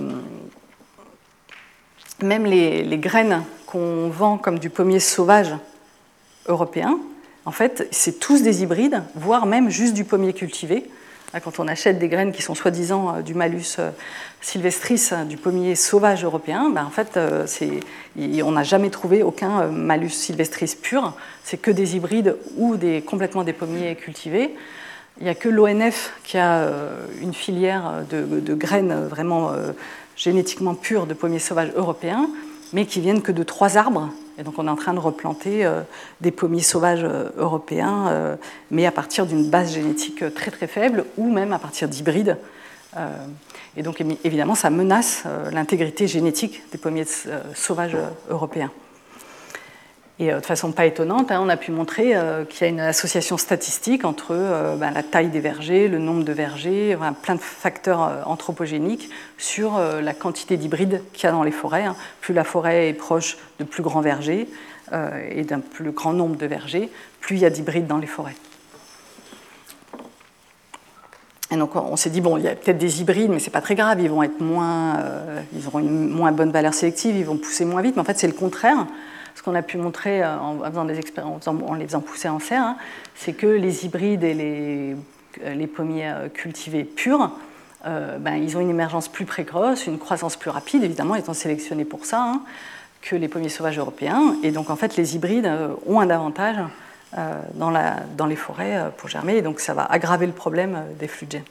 même les, les graines qu'on vend comme du pommier sauvage européen, en fait, c'est tous des hybrides, voire même juste du pommier cultivé. Quand on achète des graines qui sont soi-disant du Malus sylvestris, du pommier sauvage européen, ben en fait, c'est, on n'a jamais trouvé aucun Malus sylvestris pur. C'est que des hybrides ou des, complètement des pommiers cultivés. Il n'y a que l'O N F qui a une filière de, de graines vraiment génétiquement pures de pommiers sauvages européens, mais qui viennent que de trois arbres. Et donc on est en train de replanter euh, des pommiers sauvages euh, européens, euh, mais à partir d'une base génétique très très faible, ou même à partir d'hybrides. Euh, et donc évidemment, ça menace euh, l'intégrité génétique des pommiers euh, sauvages euh, européens. Et euh, de façon pas étonnante, hein, on a pu montrer euh, qu'il y a une association statistique entre euh, ben, la taille des vergers, le nombre de vergers, enfin, plein de facteurs euh, anthropogéniques sur euh, la quantité d'hybrides qu'il y a dans les forêts. Hein. Plus la forêt est proche de plus grands vergers euh, et d'un plus grand nombre de vergers, plus il y a d'hybrides dans les forêts. Et donc on s'est dit, bon, il y a peut-être des hybrides, mais ce n'est pas très grave, ils vont être moins, euh, ils auront une moins bonne valeur sélective, ils vont pousser moins vite, mais en fait c'est le contraire. ce qu'on a pu montrer en, faisant des expériences, en les faisant pousser en serre, hein, c'est que les hybrides et les, les pommiers cultivés purs, euh, ben, ils ont une émergence plus précoce, une croissance plus rapide, évidemment, étant sélectionnés pour ça, hein, que les pommiers sauvages européens. Et donc, en fait, les hybrides ont un avantage euh, dans, la, dans les forêts pour germer, et donc ça va aggraver le problème des flux de gènes.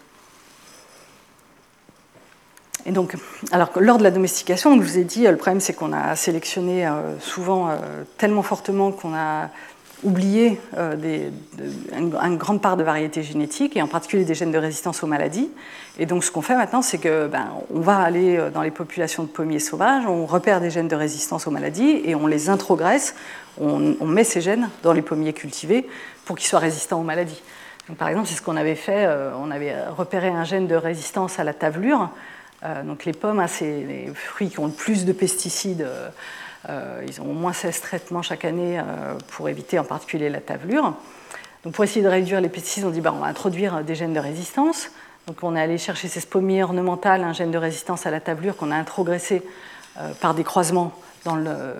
Et donc, alors, lors de la domestication, je vous ai dit, le problème c'est qu'on a sélectionné euh, souvent euh, tellement fortement qu'on a oublié euh, des, de, une, une grande part de variétés génétiques, et en particulier des gènes de résistance aux maladies. Et donc ce qu'on fait maintenant, c'est qu'on ben, va aller dans les populations de pommiers sauvages, on repère des gènes de résistance aux maladies, et on les introgresse, on, on met ces gènes dans les pommiers cultivés pour qu'ils soient résistants aux maladies. Donc, par exemple, c'est ce qu'on avait fait, euh, on avait repéré un gène de résistance à la tavelure. Euh, donc les pommes, hein, c'est les fruits qui ont le plus de pesticides. Euh, ils ont au moins seize traitements chaque année euh, pour éviter en particulier la tavelure. Donc pour essayer de réduire les pesticides, on dit bah, on va introduire des gènes de résistance. Donc on est allé chercher ces pommiers ornementales, un gène de résistance à la tavelure qu'on a introgressé euh, par des croisements dans le euh,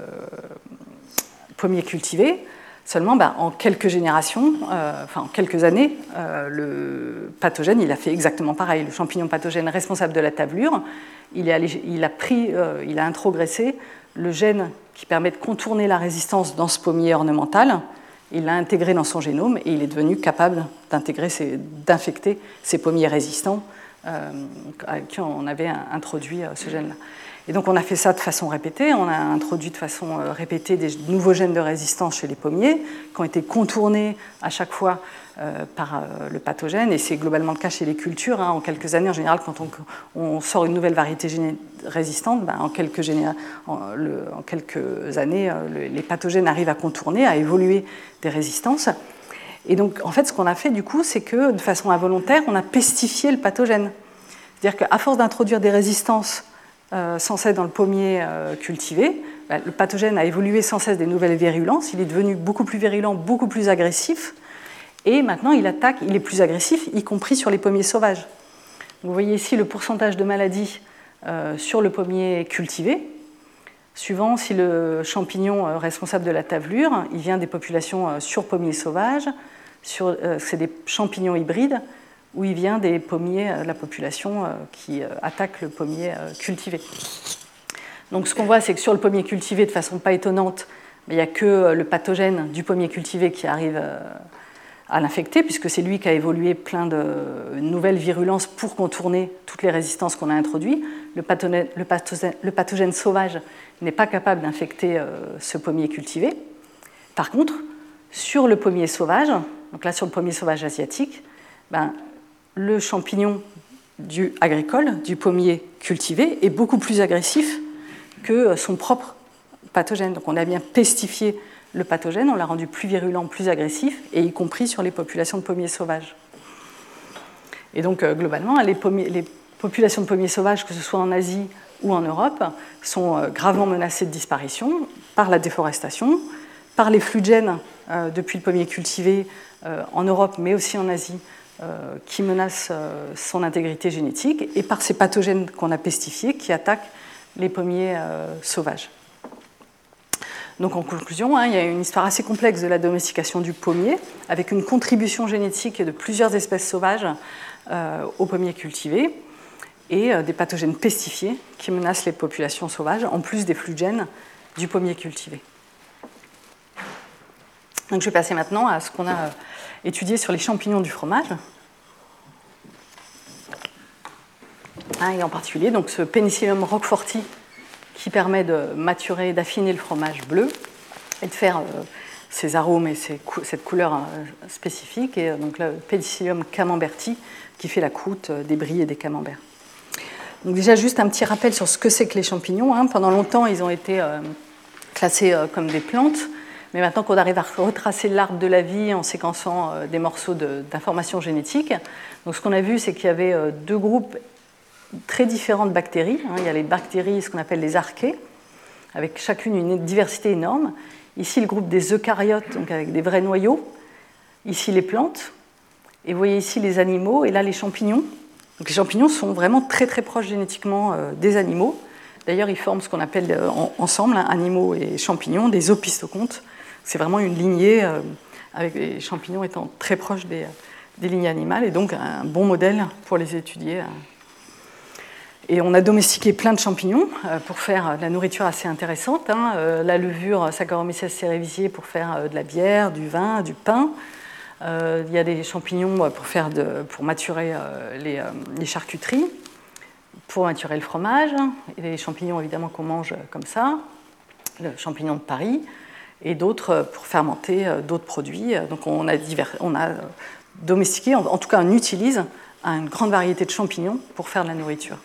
pommier cultivé. Seulement, bah, en quelques générations, euh, enfin en quelques années, euh, le pathogène, il a fait exactement pareil. Le champignon pathogène responsable de la tavelure, il, est allé, il a pris, euh, il a introgressé le gène qui permet de contourner la résistance dans ce pommier ornemental. Il l'a intégré dans son génome et il est devenu capable d'intégrer, ces, d'infecter ces pommiers résistants euh, à qui on avait introduit euh, ce gène-là. Et donc on a fait ça de façon répétée, on a introduit de façon répétée des nouveaux gènes de résistance chez les pommiers qui ont été contournés à chaque fois euh, par euh, le pathogène, et c'est globalement le cas chez les cultures. Hein. En quelques années, en général, quand on, on sort une nouvelle variété géné- résistante, ben, en, quelques géné- en, le, en quelques années, euh, le, les pathogènes arrivent à contourner, à évoluer des résistances. Et donc en fait, ce qu'on a fait du coup, c'est que de façon involontaire, on a pestifié le pathogène. C'est-à-dire qu'à force d'introduire des résistances Euh, sans cesse dans le pommier euh, cultivé, bah, le pathogène a évolué sans cesse des nouvelles virulences, il est devenu beaucoup plus virulent, beaucoup plus agressif, et maintenant il attaque, il est plus agressif, y compris sur les pommiers sauvages. Vous voyez ici le pourcentage de maladies euh, sur le pommier cultivé, suivant si le champignon euh, responsable de la tavelure, il vient des populations euh, sur pommiers sauvages, sur, euh, c'est des champignons hybrides, où il vient des pommiers de la population qui attaque le pommier cultivé. Donc ce qu'on voit, c'est que sur le pommier cultivé, de façon pas étonnante, il n'y a que le pathogène du pommier cultivé qui arrive à l'infecter, puisque c'est lui qui a évolué plein de nouvelles virulences pour contourner toutes les résistances qu'on a introduites. Le pathogène, le pathogène, le pathogène sauvage n'est pas capable d'infecter ce pommier cultivé. Par contre, sur le pommier sauvage, donc là sur le pommier sauvage asiatique, ben, le champignon du agricole, du pommier cultivé, est beaucoup plus agressif que son propre pathogène. Donc on a bien pestifié le pathogène, on l'a rendu plus virulent, plus agressif, et y compris sur les populations de pommiers sauvages. Et donc euh, globalement, les, pommiers, les populations de pommiers sauvages, que ce soit en Asie ou en Europe, sont euh, gravement menacées de disparition par la déforestation, par les flux de gènes euh, depuis le pommier cultivé euh, en Europe, mais aussi en Asie, Euh, qui menace euh, son intégrité génétique, et par ces pathogènes qu'on a pestifiés qui attaquent les pommiers euh, sauvages. Donc en conclusion, hein, il y a une histoire assez complexe de la domestication du pommier, avec une contribution génétique de plusieurs espèces sauvages euh, aux pommiers cultivés, et euh, des pathogènes pestifiés qui menacent les populations sauvages, en plus des flux de gènes du pommier cultivé. Donc je vais passer maintenant à ce qu'on a étudié sur les champignons du fromage. Hein, et en particulier donc, ce Penicillium roqueforti qui permet de maturer, d'affiner le fromage bleu et de faire euh, ses arômes et ses cou- cette couleur euh, spécifique. Et euh, donc le Penicillium camemberti qui fait la croûte euh, des brie et des camemberts. Donc déjà juste un petit rappel sur ce que c'est que les champignons. Hein. Pendant longtemps, ils ont été euh, classés euh, comme des plantes. Mais maintenant qu'on arrive à retracer l'arbre de la vie en séquençant euh, des morceaux de, d'informations génétiques, donc ce qu'on a vu, c'est qu'il y avait euh, deux groupes très différents de bactéries. Hein. Il y a les bactéries, ce qu'on appelle les archées, avec chacune une diversité énorme. Ici, le groupe des eucaryotes, donc avec des vrais noyaux. Ici, les plantes. Et vous voyez ici les animaux, et là, les champignons. Donc les champignons sont vraiment très très proches génétiquement euh, des animaux, D'ailleurs, ils forment ce qu'on appelle euh, en, ensemble, hein, animaux et champignons, des opisthocondtes. C'est vraiment une lignée, euh, avec les champignons étant très proches des, des lignées animales, et donc un bon modèle pour les étudier. Et on a domestiqué plein de champignons euh, pour faire de la nourriture assez intéressante. Hein. Euh, la levure Saccharomyces cerevisiae pour faire euh, de la bière, du vin, du pain. Euh, il y a des champignons pour, faire de, pour maturer euh, les, euh, les charcuteries, pour maturer le fromage. Et les champignons évidemment qu'on mange comme ça, le champignon de Paris, et d'autres pour fermenter euh, d'autres produits. Donc on a, divers, on a domestiqué, en, en tout cas on utilise une grande variété de champignons pour faire de la nourriture.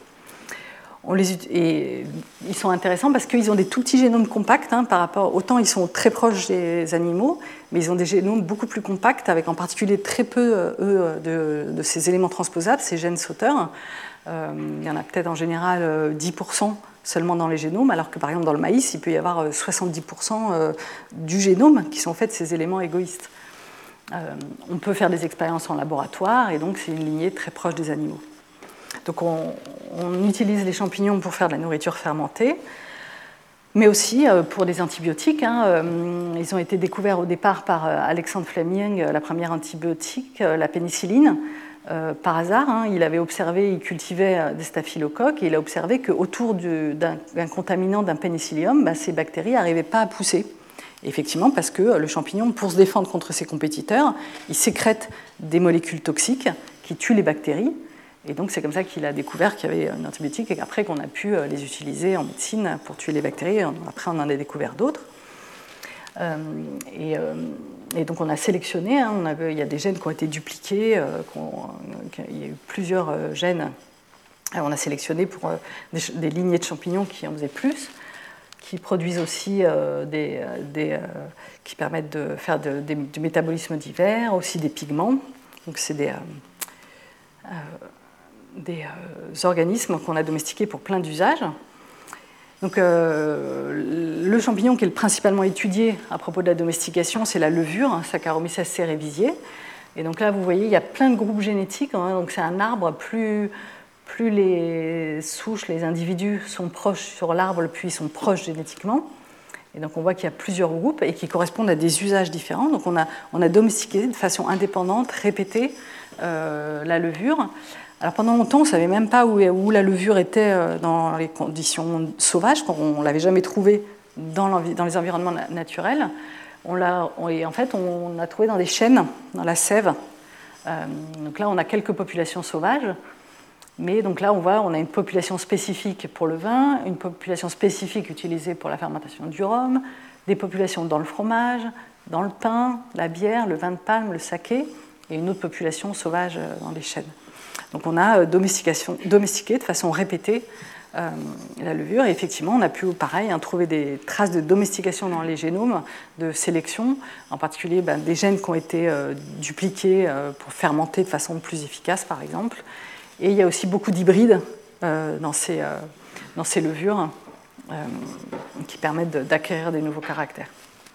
On les, et ils sont intéressants parce qu'ils ont des tout petits génomes compacts, hein, par rapport, autant ils sont très proches des animaux, mais ils ont des génomes beaucoup plus compacts, avec en particulier très peu eux, de, de ces éléments transposables, ces gènes sauteurs. Euh, il y en a peut-être en général dix pour cent seulement dans les génomes, alors que par exemple dans le maïs, il peut y avoir soixante-dix pour cent du génome qui sont faits de ces éléments égoïstes. Euh, on peut faire des expériences en laboratoire, et donc c'est une lignée très proche des animaux. Donc on, on utilise les champignons pour faire de la nourriture fermentée, mais aussi pour des antibiotiques. Hein. Ils ont été découverts au départ par Alexandre Fleming, la première antibiotique, la pénicilline, euh, par hasard. Hein. Il avait observé, il cultivait des staphylocoques, et il a observé qu'autour d'un, d'un contaminant, d'un pénicillium, bah, ces bactéries n'arrivaient pas à pousser. Et effectivement, parce que le champignon, pour se défendre contre ses compétiteurs, il sécrète des molécules toxiques qui tuent les bactéries. Et donc, c'est comme ça qu'il a découvert qu'il y avait une antibiotique, et qu'après, qu'on a pu les utiliser en médecine pour tuer les bactéries. Après, on en a découvert d'autres. Euh, et, euh, et donc, on a sélectionné. Hein, on avait, il y a des gènes qui ont été dupliqués. Euh, il y a eu plusieurs gènes. Alors, on a sélectionné pour euh, des, des lignées de champignons qui en faisaient plus, qui produisent aussi euh, des, des, euh, qui permettent de faire de, de, du métabolisme divers, aussi des pigments. Donc, c'est des... Euh, euh, des euh, organismes qu'on a domestiqués pour plein d'usages. Donc, euh, le champignon qui est le principalement étudié à propos de la domestication, c'est la levure, hein, Saccharomyces cerevisiae. Et donc là, vous voyez, il y a plein de groupes génétiques. Hein, donc c'est un arbre, plus, plus les souches, les individus sont proches sur l'arbre, plus ils sont proches génétiquement. Et donc on voit qu'il y a plusieurs groupes et qui correspondent à des usages différents. Donc on a, on a domestiqué de façon indépendante, répétée, euh, la levure. Alors pendant longtemps, on ne savait même pas où, où la levure était dans les conditions sauvages, on ne l'avait jamais trouvée dans, dans les environnements naturels. On l'a, on, et en fait, on l'a trouvée dans des chênes, dans la sève. Euh, donc là, on a quelques populations sauvages, mais donc là, on voit, on a une population spécifique pour le vin, une population spécifique utilisée pour la fermentation du rhum, des populations dans le fromage, dans le pain, la bière, le vin de palme, le saké, et une autre population sauvage dans les chênes. Donc on a domestiqué de façon répétée euh, la levure, et effectivement on a pu, pareil, hein, trouver des traces de domestication dans les génomes, de sélection, en particulier ben, des gènes qui ont été euh, dupliqués euh, pour fermenter de façon plus efficace, par exemple. Et il y a aussi beaucoup d'hybrides euh, dans, ces, euh, dans ces levures euh, qui permettent de, d'acquérir des nouveaux caractères.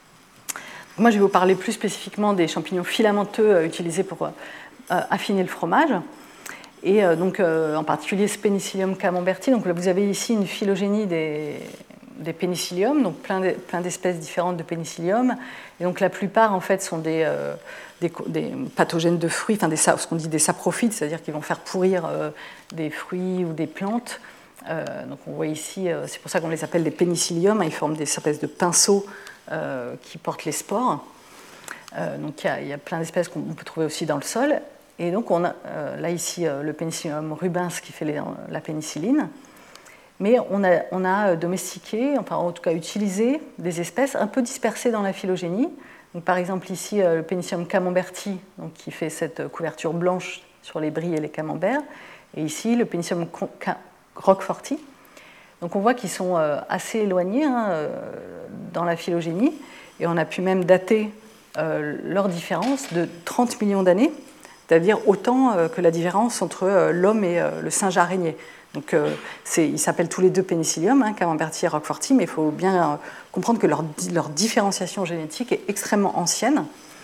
Donc moi je vais vous parler plus spécifiquement des champignons filamenteux euh, utilisés pour euh, affiner le fromage. Et donc, euh, en particulier ce Penicillium camemberti. Donc, là, vous avez ici une phylogénie des, des pénicilliums, donc plein, de, plein d'espèces différentes de pénicillium. Et donc, la plupart, en fait, sont des, euh, des, des pathogènes de fruits, enfin, des, ce qu'on dit des saprophytes, c'est-à-dire qu'ils vont faire pourrir euh, des fruits ou des plantes. Euh, donc, on voit ici, euh, c'est pour ça qu'on les appelle des pénicilliums. Hein, ils forment des espèces de pinceaux euh, qui portent les spores. Euh, donc, il y a, il y a plein d'espèces qu'on peut trouver aussi dans le sol. Et donc, on a euh, là, ici, euh, le Penicillium rubens qui fait les, la pénicilline. Mais on a, on a domestiqué, enfin, en tout cas, utilisé des espèces un peu dispersées dans la phylogénie. Donc, par exemple, ici, euh, le Penicillium camemberti, donc, qui fait cette couverture blanche sur les bris et les camemberts. Et ici, le Penicillium roqueforti. Donc, on voit qu'ils sont euh, assez éloignés hein, euh, dans la phylogénie. Et on a pu même dater euh, leur différence de trente millions d'années. C'est-à-dire autant que la différence entre l'homme et le singe araignée. Donc, c'est, ils s'appellent tous les deux pénicillium, hein, camemberti et roqueforti, mais il faut bien comprendre que leur, leur différenciation génétique est extrêmement ancienne.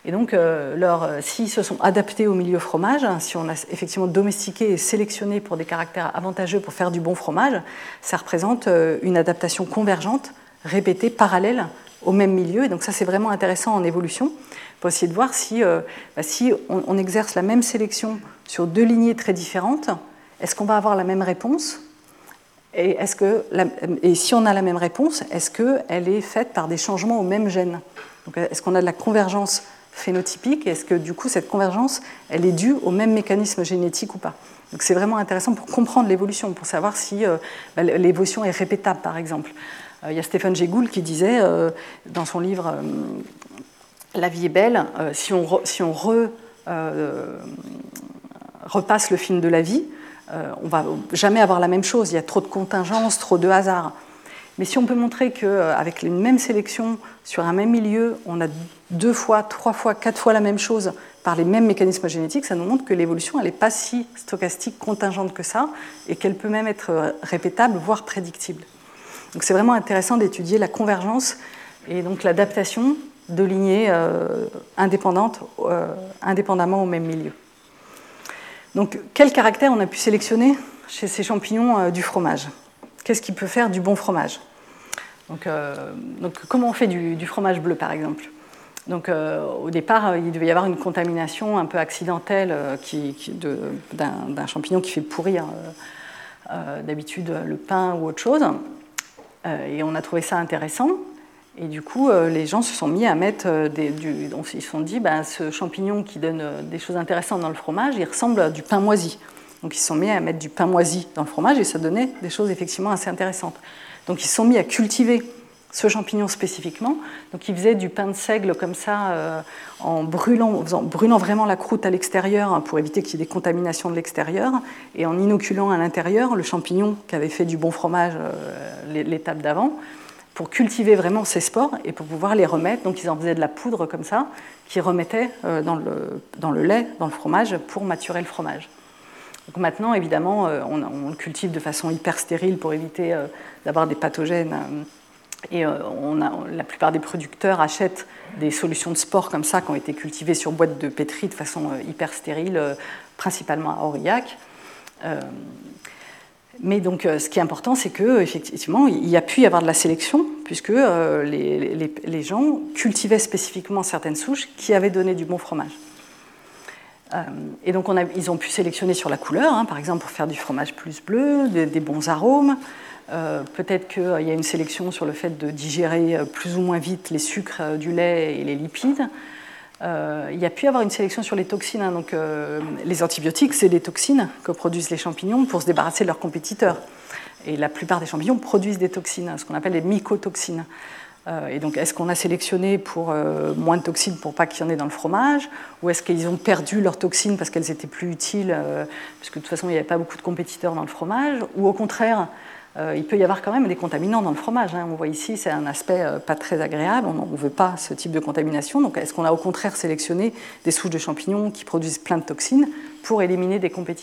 Et donc, euh, leur, euh, s'ils se sont adaptés au milieu fromage, hein, si on a effectivement domestiqué et sélectionné pour des caractères avantageux pour faire du bon fromage, ça représente euh, une adaptation convergente, répétée, parallèle au même milieu. Et donc ça, c'est vraiment intéressant en évolution pour essayer de voir si, euh, bah, si on, on exerce la même sélection sur deux lignées très différentes, est-ce qu'on va avoir la même réponse ? Et, est-ce que la, et si on a la même réponse, est-ce qu'elle est faite par des changements au même gène ? Donc, est-ce qu'on a de la convergence phénotypique ? Est-ce que du coup cette convergence, elle est due au même mécanisme génétique ou pas ? Donc c'est vraiment intéressant pour comprendre l'évolution, pour savoir si euh, bah, l'évolution est répétable, par exemple. Euh, il y a Stephen Jay Gould qui disait euh, dans son livre euh, La vie est belle, euh, si on, re, si on re, euh, repasse le film de la vie, euh, on ne va jamais avoir la même chose. Il y a trop de contingences, trop de hasards. Mais si on peut montrer qu'avec une même sélection sur un même milieu, on a deux fois, trois fois, quatre fois la même chose par les mêmes mécanismes génétiques, ça nous montre que l'évolution, elle n'est pas si stochastique, contingente que ça, et qu'elle peut même être répétable, voire prédictible. Donc c'est vraiment intéressant d'étudier la convergence et donc l'adaptation de lignées euh, indépendantes, euh, indépendamment au même milieu. Donc quel caractère on a pu sélectionner chez ces champignons euh, du fromage ? Qu'est-ce qui peut faire du bon fromage ? donc, euh, donc, comment on fait du, du fromage bleu, par exemple ? donc, euh, Au départ, il devait y avoir une contamination un peu accidentelle euh, qui, qui, de, d'un, d'un champignon qui fait pourrir euh, euh, d'habitude le pain ou autre chose. Euh, et on a trouvé ça intéressant. Et du coup, euh, les gens se sont mis à mettre des... Du, donc, ils se sont dit, ben, ce champignon qui donne des choses intéressantes dans le fromage, il ressemble à du pain moisi. Donc ils se sont mis à mettre du pain moisi dans le fromage et ça donnait des choses effectivement assez intéressantes. Donc ils se sont mis à cultiver ce champignon spécifiquement. Donc ils faisaient du pain de seigle comme ça, euh, en brûlant, en faisant, brûlant vraiment la croûte à l'extérieur hein, pour éviter qu'il y ait des contaminations de l'extérieur et en inoculant à l'intérieur le champignon qui avait fait du bon fromage euh, l'étape d'avant pour cultiver vraiment ces spores et pour pouvoir les remettre. Donc ils en faisaient de la poudre comme ça qu'ils remettaient euh, dans, le, dans le lait, dans le fromage pour maturer le fromage. Donc maintenant, évidemment, on, on le cultive de façon hyper stérile pour éviter euh, d'avoir des pathogènes. Et euh, on a, la plupart des producteurs achètent des solutions de spores comme ça qui ont été cultivées sur boîte de pétri de façon euh, hyper stérile, euh, principalement à Aurillac. Euh, mais donc, euh, ce qui est important, c'est qu'effectivement, il y a pu y avoir de la sélection, puisque euh, les, les, les gens cultivaient spécifiquement certaines souches qui avaient donné du bon fromage. Et donc on a, ils ont pu sélectionner sur la couleur, hein, par exemple pour faire du fromage plus bleu, des, des bons arômes. Euh, peut-être qu'il y a une sélection sur le fait de digérer plus ou moins vite les sucres du lait et les lipides. Euh, il y a pu y avoir une sélection sur les toxines. Hein, donc, euh, les antibiotiques, c'est des toxines que produisent les champignons pour se débarrasser de leurs compétiteurs. Et la plupart des champignons produisent des toxines, ce qu'on appelle les mycotoxines. Euh, et donc, est-ce qu'on a sélectionné pour euh, moins de toxines pour pas qu'il y en ait dans le fromage, ou est-ce qu'ils ont perdu leurs toxines parce qu'elles étaient plus utiles, euh, parce que de toute façon, il n'y avait pas beaucoup de compétiteurs dans le fromage, ou au contraire, euh, il peut y avoir quand même des contaminants dans le fromage. Hein. On voit ici, c'est un aspect euh, pas très agréable, on ne veut pas ce type de contamination. Donc, est-ce qu'on a au contraire sélectionné des souches de champignons qui produisent plein de toxines pour éliminer des compétiteurs ?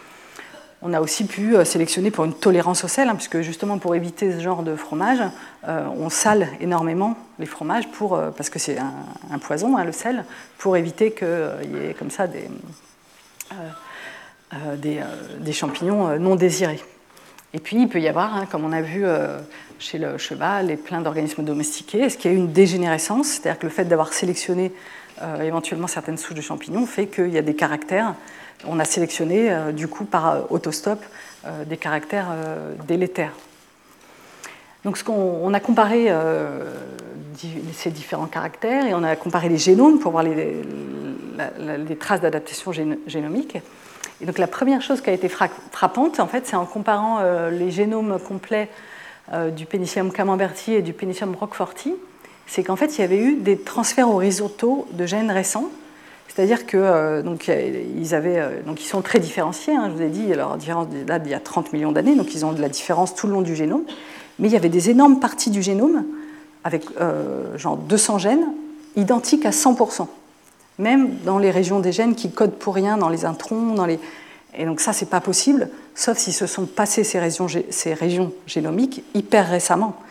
On a aussi pu sélectionner pour une tolérance au sel, hein, puisque justement pour éviter ce genre de fromage, euh, on sale énormément les fromages, pour, euh, parce que c'est un, un poison, hein, le sel, pour éviter qu'il euh, y ait comme ça des, euh, euh, des, euh, des champignons euh, non désirés. Et puis il peut y avoir, hein, comme on a vu euh, chez le cheval et plein d'organismes domestiqués, est-ce qu'il y a eu une dégénérescence, c'est-à-dire que le fait d'avoir sélectionné euh, éventuellement certaines souches de champignons fait qu'il y a des caractères. On a sélectionné, euh, du coup, par euh, autostop, euh, des caractères euh, délétères. Donc, ce qu'on, on a comparé euh, di, ces différents caractères et on a comparé les génomes pour voir les, la, la, les traces d'adaptation gén, génomique. Et donc, la première chose qui a été frappante, en fait, c'est en comparant euh, les génomes complets euh, du Penicillium camemberti et du Penicillium roqueforti, c'est qu'en fait, il y avait eu des transferts horizontaux de gènes récents. C'est-à-dire que euh, donc, ils, avaient, euh, donc, ils sont très différenciés, hein, je vous ai dit, leur différence date d'il y a trente millions d'années, donc ils ont de la différence tout le long du génome, mais il y avait des énormes parties du génome, avec euh, genre deux cents gènes, identiques à cent pour cent, même dans les régions des gènes qui codent pour rien, dans les introns, dans les... Et donc ça, c'est pas possible, sauf s'ils se sont passés ces régions, ces régions génomiques hyper récemment.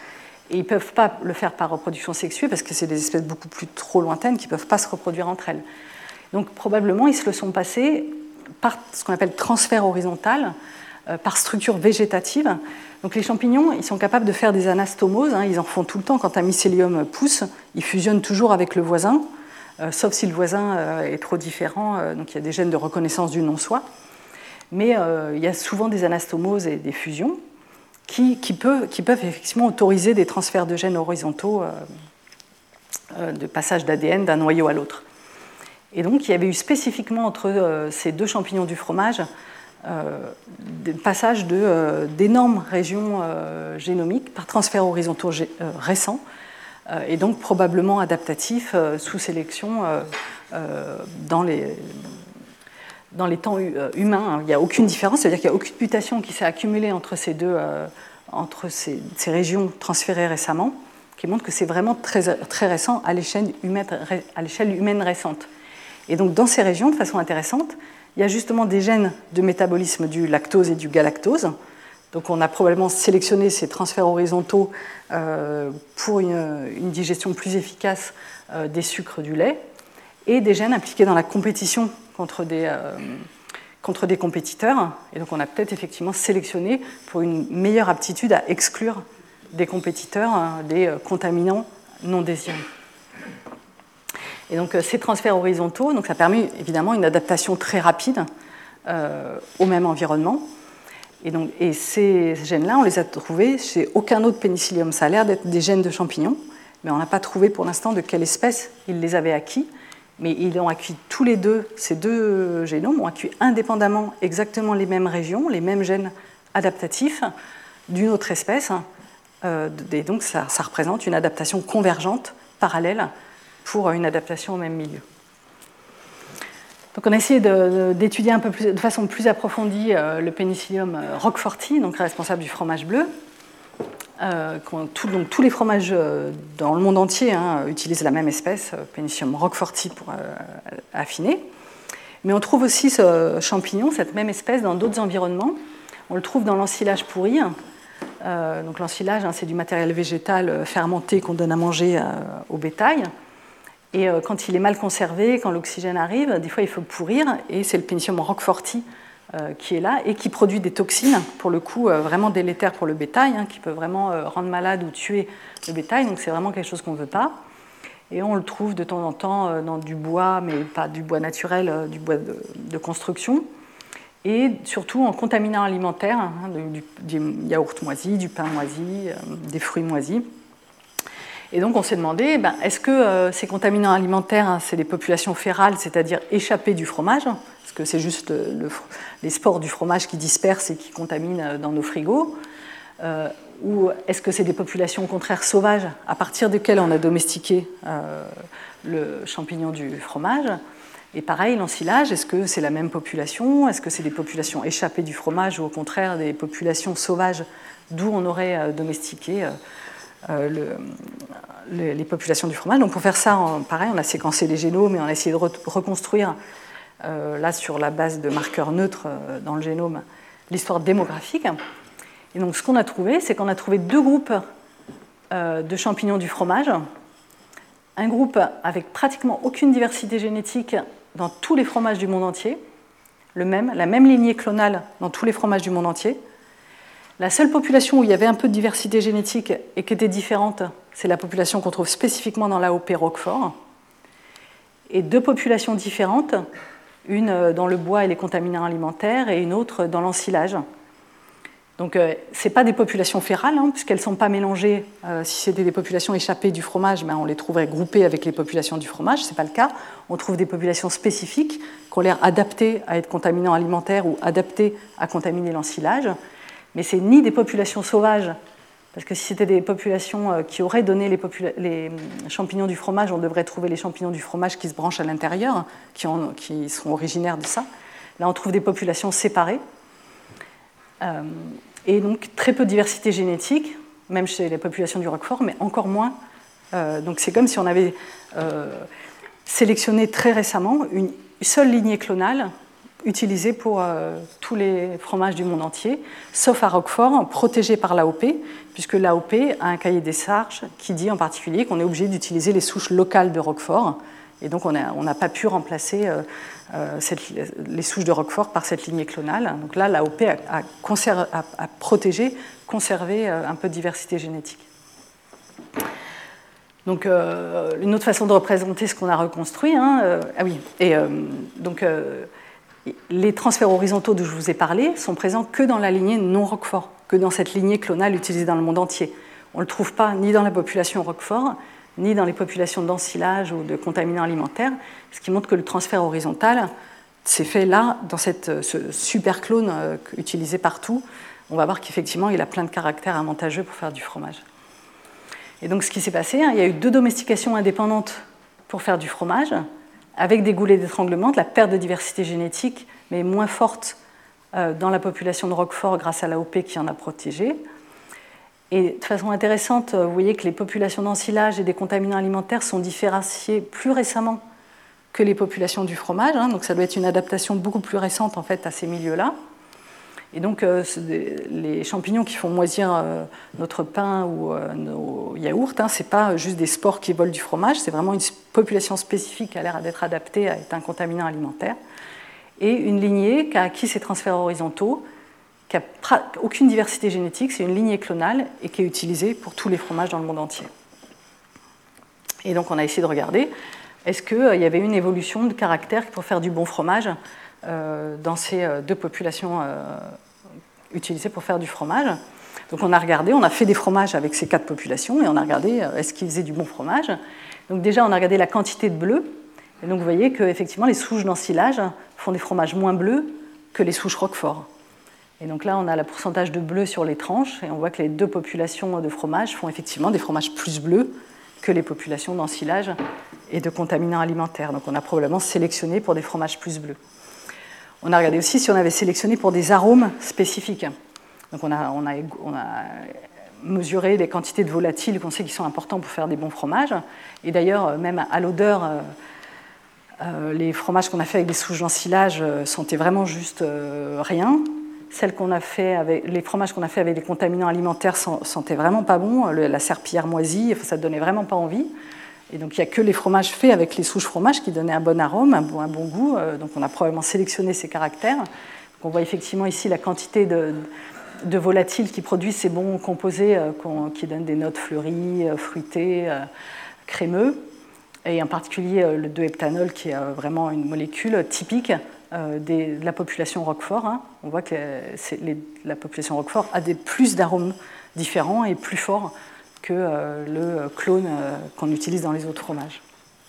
Et ils ne peuvent pas le faire par reproduction sexuée parce que c'est des espèces beaucoup plus trop lointaines qui ne peuvent pas se reproduire entre elles. Donc probablement, ils se le sont passés par ce qu'on appelle transfert horizontal, euh, par structure végétative. Donc les champignons, ils sont capables de faire des anastomoses, hein, ils en font tout le temps. Quand un mycélium pousse, ils fusionnent toujours avec le voisin, euh, sauf si le voisin euh, est trop différent, euh, donc il y a des gènes de reconnaissance du non-soi. Mais euh, il y a souvent des anastomoses et des fusions qui, qui, peut, qui peuvent effectivement autoriser des transferts de gènes horizontaux, euh, euh, de passage d'A D N d'un noyau à l'autre. Et donc il y avait eu spécifiquement entre euh, ces deux champignons du fromage Euh, des passages de, euh, d'énormes régions euh, génomiques par transferts horizontaux gé- euh, récents, euh, et donc probablement adaptatifs euh, sous sélection euh, euh, dans, les, dans les temps hu- humains. Il n'y a aucune différence, c'est-à-dire qu'il n'y a aucune mutation qui s'est accumulée entre ces deux, euh, entre ces, ces régions transférées récemment, qui montre que c'est vraiment très, très récent à l'échelle humaine, à l'échelle humaine récente. Et donc dans ces régions, de façon intéressante, il y a justement des gènes de métabolisme du lactose et du galactose. Donc on a probablement sélectionné ces transferts horizontaux euh, pour une, une digestion plus efficace euh, des sucres du lait, et des gènes impliqués dans la compétition contre des, euh, contre des compétiteurs. Et donc on a peut-être effectivement sélectionné pour une meilleure aptitude à exclure des compétiteurs, hein, des contaminants non désirés. Et donc ces transferts horizontaux, donc ça a permis évidemment une adaptation très rapide euh, au même environnement. Et, donc, et ces gènes-là, on les a trouvés chez aucun autre pénicillium. Ça a l'air d'être des gènes de champignons, mais on n'a pas trouvé pour l'instant de quelle espèce ils les avaient acquis. Mais ils ont acquis tous les deux, ces deux génomes ont acquis indépendamment exactement les mêmes régions, les mêmes gènes adaptatifs d'une autre espèce. Euh, et donc ça, ça représente une adaptation convergente, parallèle, pour une adaptation au même milieu. Donc on a essayé de, d'étudier un peu plus, de façon plus approfondie euh, le pénicillium roqueforti, donc responsable du fromage bleu. Euh, tout, donc, tous les fromages euh, dans le monde entier hein, utilisent la même espèce, euh, pénicillium roqueforti, pour euh, affiner. Mais on trouve aussi ce champignon, cette même espèce, dans d'autres environnements. On le trouve dans l'ensilage pourri. Euh, donc l'ensilage, hein, c'est du matériel végétal fermenté qu'on donne à manger euh, au bétail. Et quand il est mal conservé, quand l'oxygène arrive, des fois il faut pourrir, et c'est le pénicillium roqueforti euh, qui est là et qui produit des toxines, pour le coup euh, vraiment délétères pour le bétail, hein, qui peut vraiment euh, rendre malade ou tuer le bétail, donc c'est vraiment quelque chose qu'on ne veut pas. Et on le trouve de temps en temps euh, dans du bois, mais pas du bois naturel, euh, du bois de, de construction, et surtout en contaminants alimentaires, hein, du, du yaourt moisi, du pain moisi, euh, des fruits moisis. Et donc on s'est demandé, ben, est-ce que euh, ces contaminants alimentaires, hein, c'est des populations férales, c'est-à-dire échappées du fromage, est-ce que c'est juste le, le, les spores du fromage qui dispersent et qui contaminent dans nos frigos, euh, ou est-ce que c'est des populations au contraire sauvages, à partir desquelles on a domestiqué euh, le champignon du fromage? Et pareil, l'ensilage, est-ce que c'est la même population? Est-ce que c'est des populations échappées du fromage, ou au contraire des populations sauvages d'où on aurait euh, domestiqué euh, Euh, le, le, les populations du fromage. Donc pour faire ça, on, pareil, on a séquencé les génomes et on a essayé de re, reconstruire, euh, là sur la base de marqueurs neutres euh, dans le génome, l'histoire démographique. Et donc ce qu'on a trouvé, c'est qu'on a trouvé deux groupes euh, de champignons du fromage. Un groupe avec pratiquement aucune diversité génétique dans tous les fromages du monde entier, le même, la même lignée clonale dans tous les fromages du monde entier. La seule population où il y avait un peu de diversité génétique et qui était différente, c'est la population qu'on trouve spécifiquement dans l'A O P Roquefort. Et deux populations différentes, une dans le bois et les contaminants alimentaires et une autre dans l'ensilage. Donc euh, ce n'est pas des populations férales, hein, puisqu'elles ne sont pas mélangées. Euh, si c'était des populations échappées du fromage, ben, on les trouverait groupées avec les populations du fromage. Ce n'est pas le cas. On trouve des populations spécifiques qui ont l'air adaptées à être contaminants alimentaires ou adaptées à contaminer l'ensilage. Mais ce n'est ni des populations sauvages, parce que si c'était des populations qui auraient donné les, popula- les champignons du fromage, on devrait trouver les champignons du fromage qui se branchent à l'intérieur, qui, ont, qui sont originaires de ça. Là, on trouve des populations séparées. Euh, et donc très peu de diversité génétique, même chez les populations du Roquefort, mais encore moins. Euh, donc c'est comme si on avait euh, sélectionné très récemment une seule lignée clonale, utilisé pour euh, tous les fromages du monde entier, sauf à Roquefort, protégé par l'A O P, puisque l'A O P a un cahier des charges qui dit en particulier qu'on est obligé d'utiliser les souches locales de Roquefort, et donc on n'a on n'a pas pu remplacer euh, euh, cette, les souches de Roquefort par cette lignée clonale. Donc là, l'A O P a, a, conservé, a, a protégé, conservé euh, un peu de diversité génétique. Donc, euh, une autre façon de représenter ce qu'on a reconstruit, hein, euh, ah oui, et euh, donc euh, les transferts horizontaux dont je vous ai parlé sont présents que dans la lignée non Roquefort, que dans cette lignée clonale utilisée dans le monde entier. On ne le trouve pas ni dans la population Roquefort, ni dans les populations d'ensilage ou de contaminants alimentaires, ce qui montre que le transfert horizontal s'est fait là, dans cette, ce super clone euh, utilisé partout. On va voir qu'effectivement, il a plein de caractères avantageux pour faire du fromage. Et donc, ce qui s'est passé, hein, il y a eu deux domestications indépendantes pour faire du fromage, avec des goulets d'étranglement, de la perte de diversité génétique, mais moins forte euh, dans la population de Roquefort grâce à l'A O P qui en a protégé. Et de façon intéressante, vous voyez que les populations d'ensilage et des contaminants alimentaires sont différenciées plus récemment que les populations du fromage, hein, donc ça doit être une adaptation beaucoup plus récente en fait, à ces milieux-là. Et donc, euh, les champignons qui font moisir euh, notre pain ou euh, nos yaourts, hein, ce n'est pas juste des spores qui volent du fromage, c'est vraiment une population spécifique qui a l'air d'être adaptée à être un contaminant alimentaire. Et une lignée qui a acquis ces transferts horizontaux, qui n'a aucune diversité génétique, c'est une lignée clonale et qui est utilisée pour tous les fromages dans le monde entier. Et donc, on a essayé de regarder, est-ce qu'il euh, y avait une évolution de caractère pour faire du bon fromage euh, dans ces euh, deux populations euh, utilisées pour faire du fromage. Donc on a regardé, on a fait des fromages avec ces quatre populations et on a regardé euh, est-ce qu'ils faisaient du bon fromage. Donc déjà on a regardé la quantité de bleu et donc vous voyez qu'effectivement les souches d'ensilage font des fromages moins bleus que les souches Roquefort. Et donc là on a le pourcentage de bleu sur les tranches et on voit que les deux populations de fromage font effectivement des fromages plus bleus que les populations d'ensilage et de contaminants alimentaires. Donc on a probablement sélectionné pour des fromages plus bleus. On a regardé aussi si on avait sélectionné pour des arômes spécifiques. Donc on a, on a, on a mesuré les quantités de volatiles qu'on sait qui sont importants pour faire des bons fromages. Et d'ailleurs, même à l'odeur, euh, euh, les fromages qu'on a fait avec des souches d'ensilage euh, sentaient vraiment juste euh, rien. Celles qu'on a fait avec, les fromages qu'on a fait avec des contaminants alimentaires sentaient vraiment pas bon. Le, la serpillière moisie, ça ne donnait vraiment pas envie. Et donc il n'y a que les fromages faits avec les souches fromages qui donnaient un bon arôme, un bon, un bon goût. Donc on a probablement sélectionné ces caractères. Donc on voit effectivement ici la quantité de, de volatiles qui produisent ces bons composés euh, qui donnent des notes fleuries, euh, fruitées, euh, crémeux. Et en particulier euh, le deux heptanol qui est euh, vraiment une molécule typique euh, des, de la population Roquefort. Hein. On voit que les, la population Roquefort a des, plus d'arômes différents et plus forts que euh, le clone euh, qu'on utilise dans les autres fromages.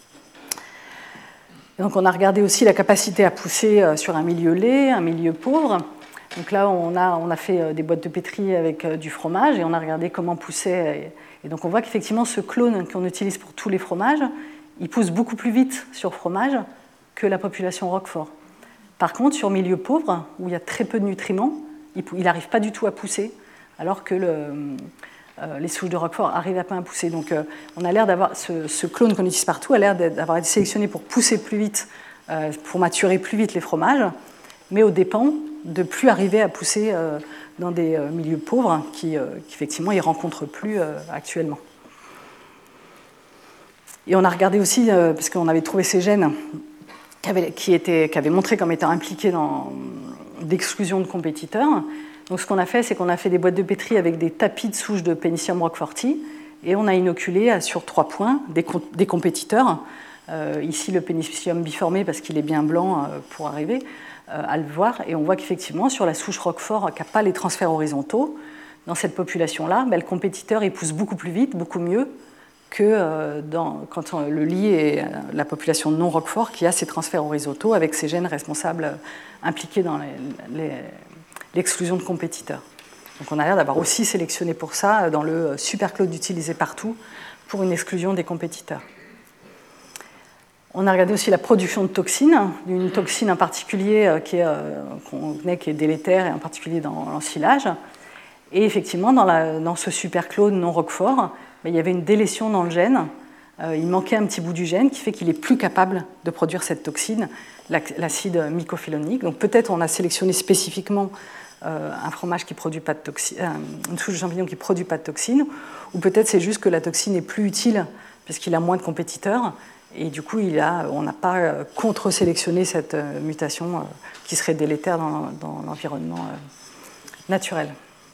Et donc on a regardé aussi la capacité à pousser euh, sur un milieu laid, un milieu pauvre. Donc là, on a, on a fait euh, des boîtes de pétri avec euh, du fromage et on a regardé comment poussait. Et, et donc on voit qu'effectivement, ce clone qu'on utilise pour tous les fromages, il pousse beaucoup plus vite sur fromage que la population Roquefort. Par contre, sur milieu pauvre, où il y a très peu de nutriments, il n'arrive pas du tout à pousser, alors que le... Euh, les souches de Roquefort arrivent à peine à pousser. Donc euh, on a l'air d'avoir, ce, ce clone qu'on utilise partout a l'air d'avoir été sélectionné pour pousser plus vite, euh, pour maturer plus vite les fromages, mais aux dépens de plus arriver à pousser euh, dans des euh, milieux pauvres qui, euh, qui effectivement ils ne rencontrent plus euh, actuellement. Et on a regardé aussi, euh, parce qu'on avait trouvé ces gènes qui avaient, qui étaient, qui avaient montré comme étant impliqués dans l'exclusion de compétiteurs. Donc ce qu'on a fait, c'est qu'on a fait des boîtes de pétri avec des tapis de souches de Penicillium roqueforti et on a inoculé sur trois points des, des compétiteurs. Euh, ici, le Penicillium biformé, parce qu'il est bien blanc euh, pour arriver euh, à le voir. Et on voit qu'effectivement, sur la souche Roquefort qui n'a pas les transferts horizontaux, dans cette population-là, ben, le compétiteur il pousse beaucoup plus vite, beaucoup mieux que euh, dans, quand on, le lit est euh, la population non Roquefort qui a ces transferts horizontaux avec ces gènes responsables euh, impliqués dans les, les l'exclusion de compétiteurs. Donc on a l'air d'avoir aussi sélectionné pour ça dans le superclone utilisé partout pour une exclusion des compétiteurs. On a regardé aussi la production de toxines, d'une toxine en particulier qui est, euh, qu'on connaît, qui est délétère, et en particulier dans l'ensilage. Et effectivement, dans, la, dans ce superclone non Roquefort, il y avait une délétion dans le gène euh, il manquait un petit bout du gène qui fait qu'il est plus capable de produire cette toxine, l'acide mycophélonique. Donc peut-être on a sélectionné spécifiquement euh, un fromage qui produit pas de toxine, euh, une souche de champignon qui ne produit pas de toxine, ou peut-être c'est juste que la toxine est plus utile puisqu'il a moins de compétiteurs, et du coup il a, on n'a pas euh, contre-sélectionné cette euh, mutation euh, qui serait délétère dans, dans l'environnement euh, naturel.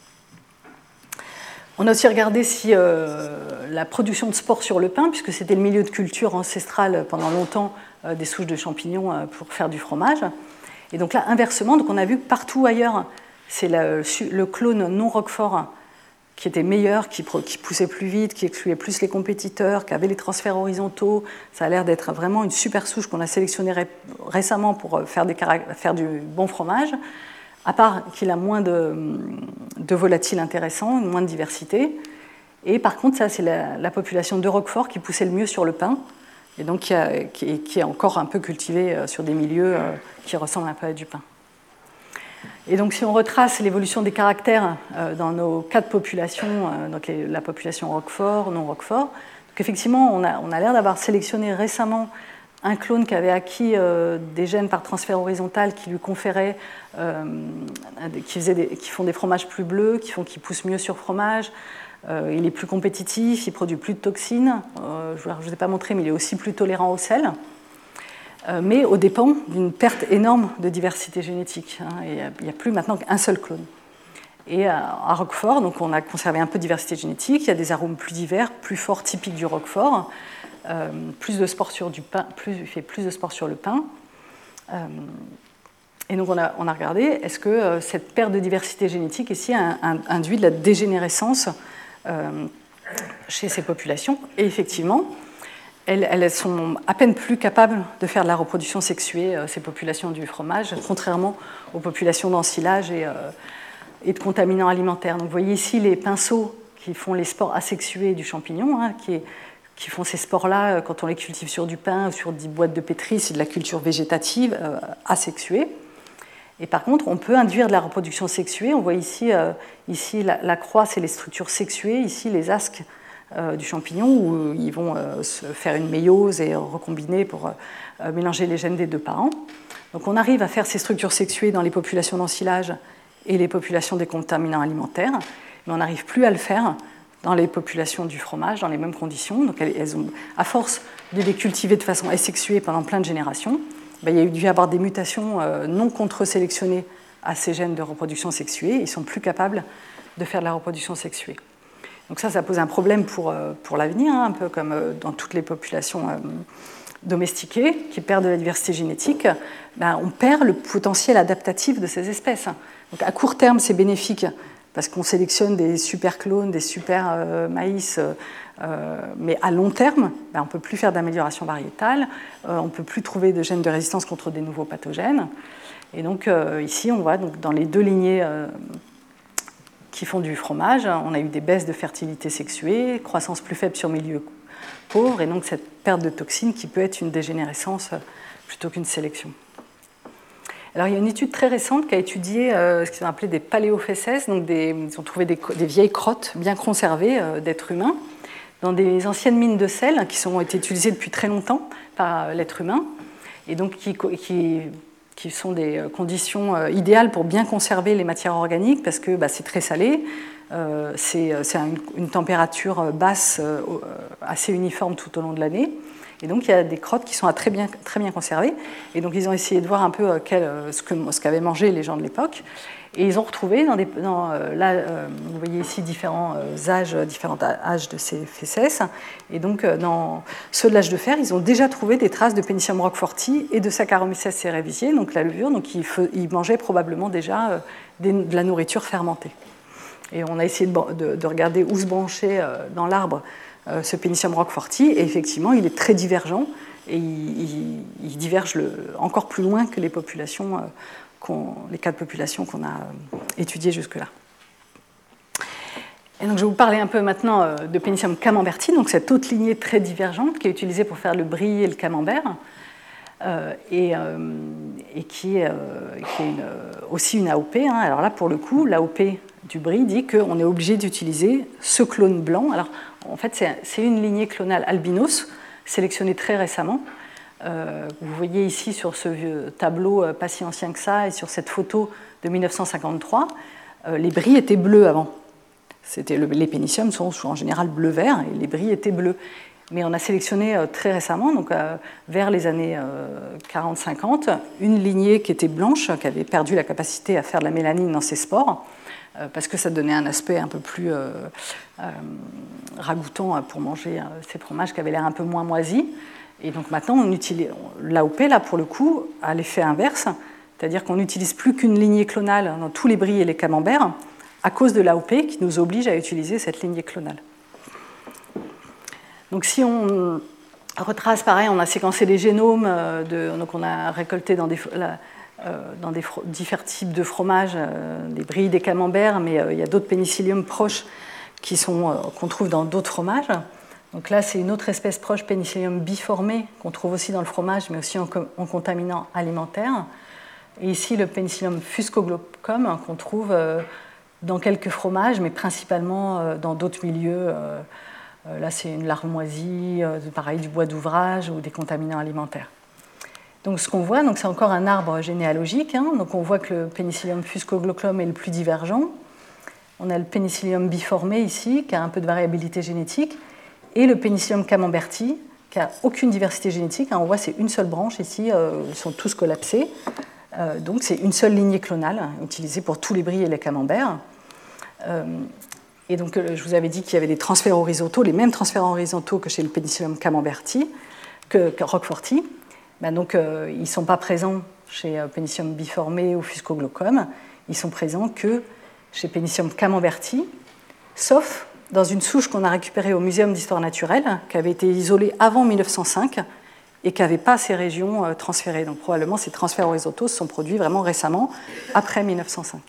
On a aussi regardé si euh, la production de spores sur le pin, puisque c'était le milieu de culture ancestral pendant longtemps euh, des souches de champignons euh, pour faire du fromage. Et donc là, inversement, donc on a vu que partout ailleurs, c'est le, le clone non Roquefort qui était meilleur, qui, qui poussait plus vite, qui excluait plus les compétiteurs, qui avait les transferts horizontaux. Ça a l'air d'être vraiment une super souche qu'on a sélectionnée ré, récemment pour faire, des, faire du bon fromage. À part qu'il a moins de, de volatiles intéressants, moins de diversité. Et par contre, ça, c'est la, la population de Roquefort qui poussait le mieux sur le pin, et donc qui, a, qui, qui est encore un peu cultivée sur des milieux qui ressemblent un peu à du pin. Et donc, si on retrace l'évolution des caractères dans nos quatre populations, donc les, la population Roquefort, non Roquefort, donc effectivement, on a, on a l'air d'avoir sélectionné récemment un clone qui avait acquis euh, des gènes par transfert horizontal qui lui conféraient, euh, qui, des, qui font des fromages plus bleus, qui font qu'ils poussent mieux sur fromage. Euh, il est plus compétitif, il produit plus de toxines. Euh, je ne vous ai pas montré, mais il est aussi plus tolérant au sel. Euh, mais aux dépens d'une perte énorme de diversité génétique. Hein, et il n'y a plus maintenant qu'un seul clone. Et à, à Roquefort, donc on a conservé un peu de diversité génétique. Il y a des arômes plus divers, plus forts, typiques du Roquefort. Euh, plus de spores sur du pain, plus, il fait plus de spores sur le pain. Euh, et donc on a, on a regardé, est-ce que euh, cette perte de diversité génétique ici a, a, a induit de la dégénérescence euh, chez ces populations? Et effectivement, elles, elles sont à peine plus capables de faire de la reproduction sexuée, euh, ces populations du fromage, contrairement aux populations d'ensilage et, euh, et de contaminants alimentaires. Donc vous voyez ici les pinceaux qui font les spores asexuées du champignon, hein, qui est qui font ces spores-là, quand on les cultive sur du pain ou sur des boîtes de pétri, c'est de la culture végétative euh, asexuée. Et par contre, on peut induire de la reproduction sexuée. On voit ici, euh, ici la, la croix, c'est les structures sexuées, ici les asques euh, du champignon, où ils vont euh, se faire une méiose et recombiner pour euh, mélanger les gènes des deux parents. Donc on arrive à faire ces structures sexuées dans les populations d'ensilage et les populations des contaminants alimentaires, mais on n'arrive plus à le faire dans les populations du fromage, dans les mêmes conditions. Donc elles ont, à force de les cultiver de façon asexuée pendant plein de générations, ben, il y a dû y avoir des mutations euh, non contre-sélectionnées à ces gènes de reproduction sexuée. Ils ne sont plus capables de faire de la reproduction sexuée. Donc ça, ça pose un problème pour, euh, pour l'avenir, hein, un peu comme euh, dans toutes les populations euh, domestiquées qui perdent de la diversité génétique. Ben, on perd le potentiel adaptatif de ces espèces. Donc à court terme, c'est bénéfique, parce qu'on sélectionne des super clones, des super euh, maïs, euh, mais à long terme, ben, on ne peut plus faire d'amélioration variétale, euh, on ne peut plus trouver de gènes de résistance contre des nouveaux pathogènes. Et donc euh, ici, on voit donc, dans les deux lignées euh, qui font du fromage, on a eu des baisses de fertilité sexuée, croissance plus faible sur milieu pauvre, et donc cette perte de toxines qui peut être une dégénérescence plutôt qu'une sélection. Alors, il y a une étude très récente qui a étudié euh, ce qu'ils ont appelé des paléofécès, donc des, ils ont trouvé des, des vieilles crottes bien conservées euh, d'êtres humains dans des anciennes mines de sel qui ont été utilisées depuis très longtemps par l'être humain et donc qui, qui, qui sont des conditions euh, idéales pour bien conserver les matières organiques parce que bah, c'est très salé, euh, c'est, c'est une, une température basse euh, assez uniforme tout au long de l'année. Et donc, il y a des crottes qui sont très bien, très bien conservées. Et donc, ils ont essayé de voir un peu quel, ce, que, ce qu'avaient mangé les gens de l'époque. Et ils ont retrouvé, dans des, dans, là, euh, vous voyez ici différents âges, différents âges de ces fécès. Et donc, dans ceux de l'âge de fer, ils ont déjà trouvé des traces de Pénicillium roqueforti et de Saccharomyces cerevisiae, donc la levure. Donc, ils, ils mangeaient probablement déjà des, de la nourriture fermentée. Et on a essayé de, de, de regarder où se branchait dans l'arbre ce Pénicillium roqueforti, et effectivement, il est très divergent, et il, il, il diverge le, encore plus loin que les populations, euh, qu'on, les quatre populations qu'on a euh, étudiées jusque-là. Et donc, je vais vous parler un peu maintenant euh, de Pénicillium camemberti, donc cette autre lignée très divergente qui est utilisée pour faire le brie et le camembert, euh, et, euh, et qui, euh, qui est une, aussi une A O P. Hein. Alors là, pour le coup, l'A O P du brie dit qu'on est obligé d'utiliser ce clone blanc. Alors, en fait, c'est une lignée clonale albinos, sélectionnée très récemment. Euh, vous voyez ici sur ce vieux tableau, euh, pas si ancien que ça, et sur cette photo de mille neuf cent cinquante-trois, euh, les bris étaient bleus avant. Le, les pénicilliums sont en général bleu-vert, et les bris étaient bleus. Mais on a sélectionné euh, très récemment, donc euh, vers les années euh, quarante cinquante, une lignée qui était blanche, qui avait perdu la capacité à faire de la mélanine dans ses spores, euh, parce que ça donnait un aspect un peu plus euh, euh, ragoûtant pour manger euh, ces fromages qui avaient l'air un peu moins moisis. Et donc maintenant, on utilise l'A O P, là, pour le coup, a l'effet inverse, c'est-à-dire qu'on n'utilise plus qu'une lignée clonale dans tous les bris et les camemberts à cause de l'A O P qui nous oblige à utiliser cette lignée clonale. Donc si on retrace, pareil, on a séquencé les génomes, de, donc on a récolté dans des, la, dans des différents types de fromages, des bris, des camemberts, mais il y a d'autres pénicilliums proches qui sont, qu'on trouve dans d'autres fromages. Donc là, c'est une autre espèce proche, Penicillium biformé, qu'on trouve aussi dans le fromage, mais aussi en, en contaminant alimentaire. Et ici, le Penicillium fuscoglocum, qu'on trouve euh, dans quelques fromages, mais principalement euh, dans d'autres milieux. Euh, euh, là, c'est une larmoisie, euh, pareil, du bois d'ouvrage ou des contaminants alimentaires. Donc ce qu'on voit, donc, c'est encore un arbre généalogique. Hein, donc on voit que le Penicillium fuscoglocum est le plus divergent. On a le Penicillium biformé ici, qui a un peu de variabilité génétique. Et le Penicillium camemberti, qui n'a aucune diversité génétique. On voit c'est une seule branche ici, euh, ils sont tous collapsés. Euh, donc c'est une seule lignée clonale utilisée pour tous les bris et les camemberts. Euh, et donc je vous avais dit qu'il y avait des transferts horizontaux, les mêmes transferts horizontaux que chez le Penicillium camemberti, que, que roqueforti. Ben donc euh, ils ne sont pas présents chez euh, Penicillium biformé ou fuscoglocum, ils sont présents que chez Penicillium camemberti, sauf dans une souche qu'on a récupérée au Muséum d'histoire naturelle, qui avait été isolée avant mille neuf cent cinq et qui n'avait pas ces régions transférées. Donc probablement ces transferts horizontaux se sont produits vraiment récemment, après mille neuf cent cinq.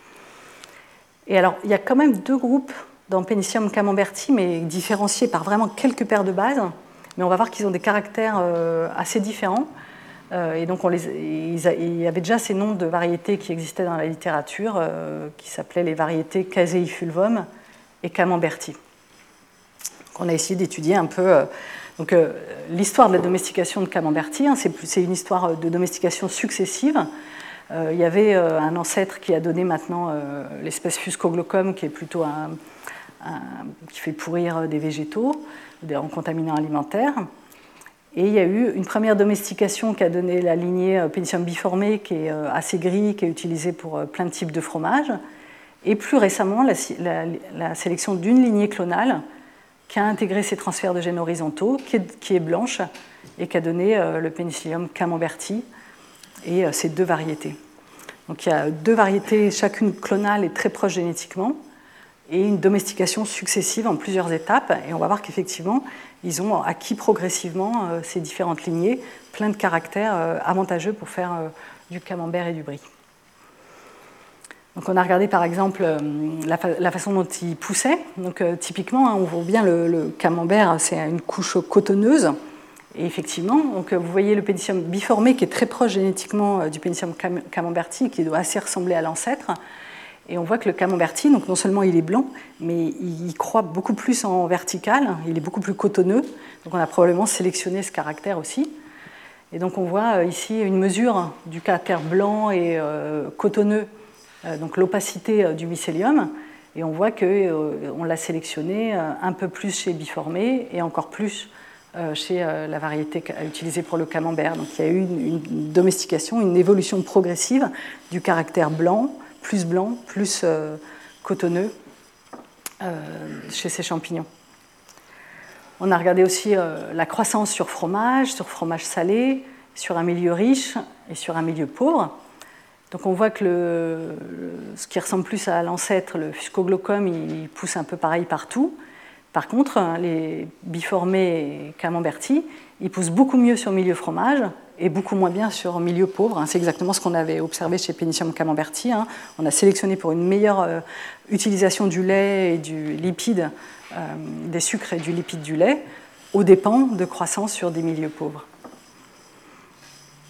Et alors, il y a quand même deux groupes dans Penicillium camemberti, mais différenciés par vraiment quelques paires de bases. Mais on va voir qu'ils ont des caractères assez différents. Et donc, on les, il y avait déjà ces noms de variétés qui existaient dans la littérature, qui s'appelaient les variétés caseifulvum et camemberti. Donc on a essayé d'étudier un peu euh, donc, euh, l'histoire de la domestication de camemberti. Hein, c'est une histoire de domestication successive. Euh, il y avait euh, un ancêtre qui a donné maintenant euh, l'espèce fuscoglocum, qui est plutôt un, un, qui fait pourrir des végétaux en contaminants alimentaires. Et il y a eu une première domestication qui a donné la lignée Penicillium biformé, qui est euh, assez gris, qui est utilisée pour euh, plein de types de fromages. Et plus récemment, la, la, la sélection d'une lignée clonale qui a intégré ces transferts de gènes horizontaux, qui est, qui est blanche, et qui a donné euh, le Penicillium camemberti et euh, ces deux variétés. Donc il y a deux variétés, chacune clonale et très proche génétiquement, et une domestication successive en plusieurs étapes. Et on va voir qu'effectivement, ils ont acquis progressivement euh, ces différentes lignées, plein de caractères euh, avantageux pour faire euh, du camembert et du brie. Donc on a regardé par exemple la, fa la façon dont il poussait. Donc euh, typiquement, hein, on voit bien le, le camembert, c'est une couche cotonneuse. Et effectivement, donc, vous voyez le Penicillium biformé qui est très proche génétiquement du Penicillium cam camemberti, qui doit assez ressembler à l'ancêtre. Et on voit que le camemberti, donc non seulement il est blanc, mais il croît beaucoup plus en vertical, il est beaucoup plus cotonneux. Donc on a probablement sélectionné ce caractère aussi. Et donc on voit ici une mesure du caractère blanc et euh, cotonneux, donc l'opacité du mycélium, et on voit qu'on euh, l'a sélectionné un peu plus chez biformé et encore plus euh, chez euh, la variété utilisée pour le camembert. Donc il y a eu une, une domestication, une évolution progressive du caractère blanc, plus blanc, plus euh, cotonneux euh, chez ces champignons. On a regardé aussi euh, la croissance sur fromage, sur fromage salé, sur un milieu riche et sur un milieu pauvre. Donc on voit que le, ce qui ressemble plus à l'ancêtre, le fuscoglocum, il pousse un peu pareil partout. Par contre, les biformés et camemberti, ils poussent beaucoup mieux sur milieu fromage et beaucoup moins bien sur milieu pauvre. C'est exactement ce qu'on avait observé chez Penicillium camemberti. On a sélectionné pour une meilleure utilisation du lait et du lipide, des sucres et du lipide du lait, aux dépens de croissance sur des milieux pauvres.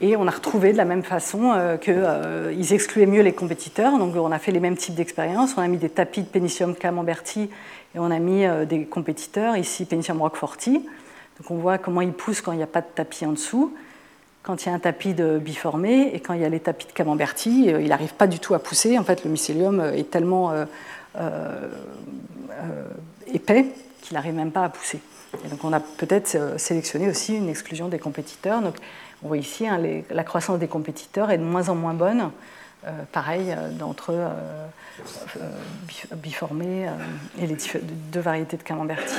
Et on a retrouvé de la même façon euh, qu'ils euh, excluaient mieux les compétiteurs. Donc on a fait les mêmes types d'expériences. On a mis des tapis de Pénicillium camemberti et on a mis euh, des compétiteurs, ici Pénicillium roqueforti. Donc on voit comment ils poussent quand il n'y a pas de tapis en dessous, quand il y a un tapis de biformé, et quand il y a les tapis de camemberti, euh, il n'arrive pas du tout à pousser. En fait, le mycélium est tellement euh, euh, euh, épais qu'il n'arrive même pas à pousser. Et donc on a peut-être sélectionné aussi une exclusion des compétiteurs. Donc, on voit ici, hein, les, la croissance des compétiteurs est de moins en moins bonne, euh, pareil, euh, d'entre euh, euh, biformés euh, et les deux variétés de camemberti.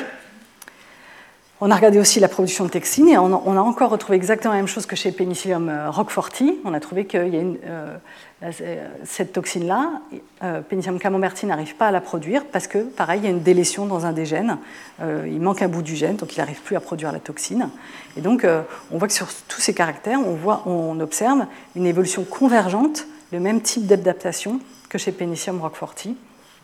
On a regardé aussi la production de textine et on a, on a encore retrouvé exactement la même chose que chez Pénicillium roqueforti. On a trouvé qu'il y a une, euh, cette toxine-là, euh, Pénicillium camemberti n'arrive pas à la produire parce que, pareil, il y a une délétion dans un des gènes. Euh, il manque un bout du gène, donc il n'arrive plus à produire la toxine. Et donc, euh, on voit que sur tous ces caractères, on, voit, on observe une évolution convergente, le même type d'adaptation que chez Pénicillium roqueforti.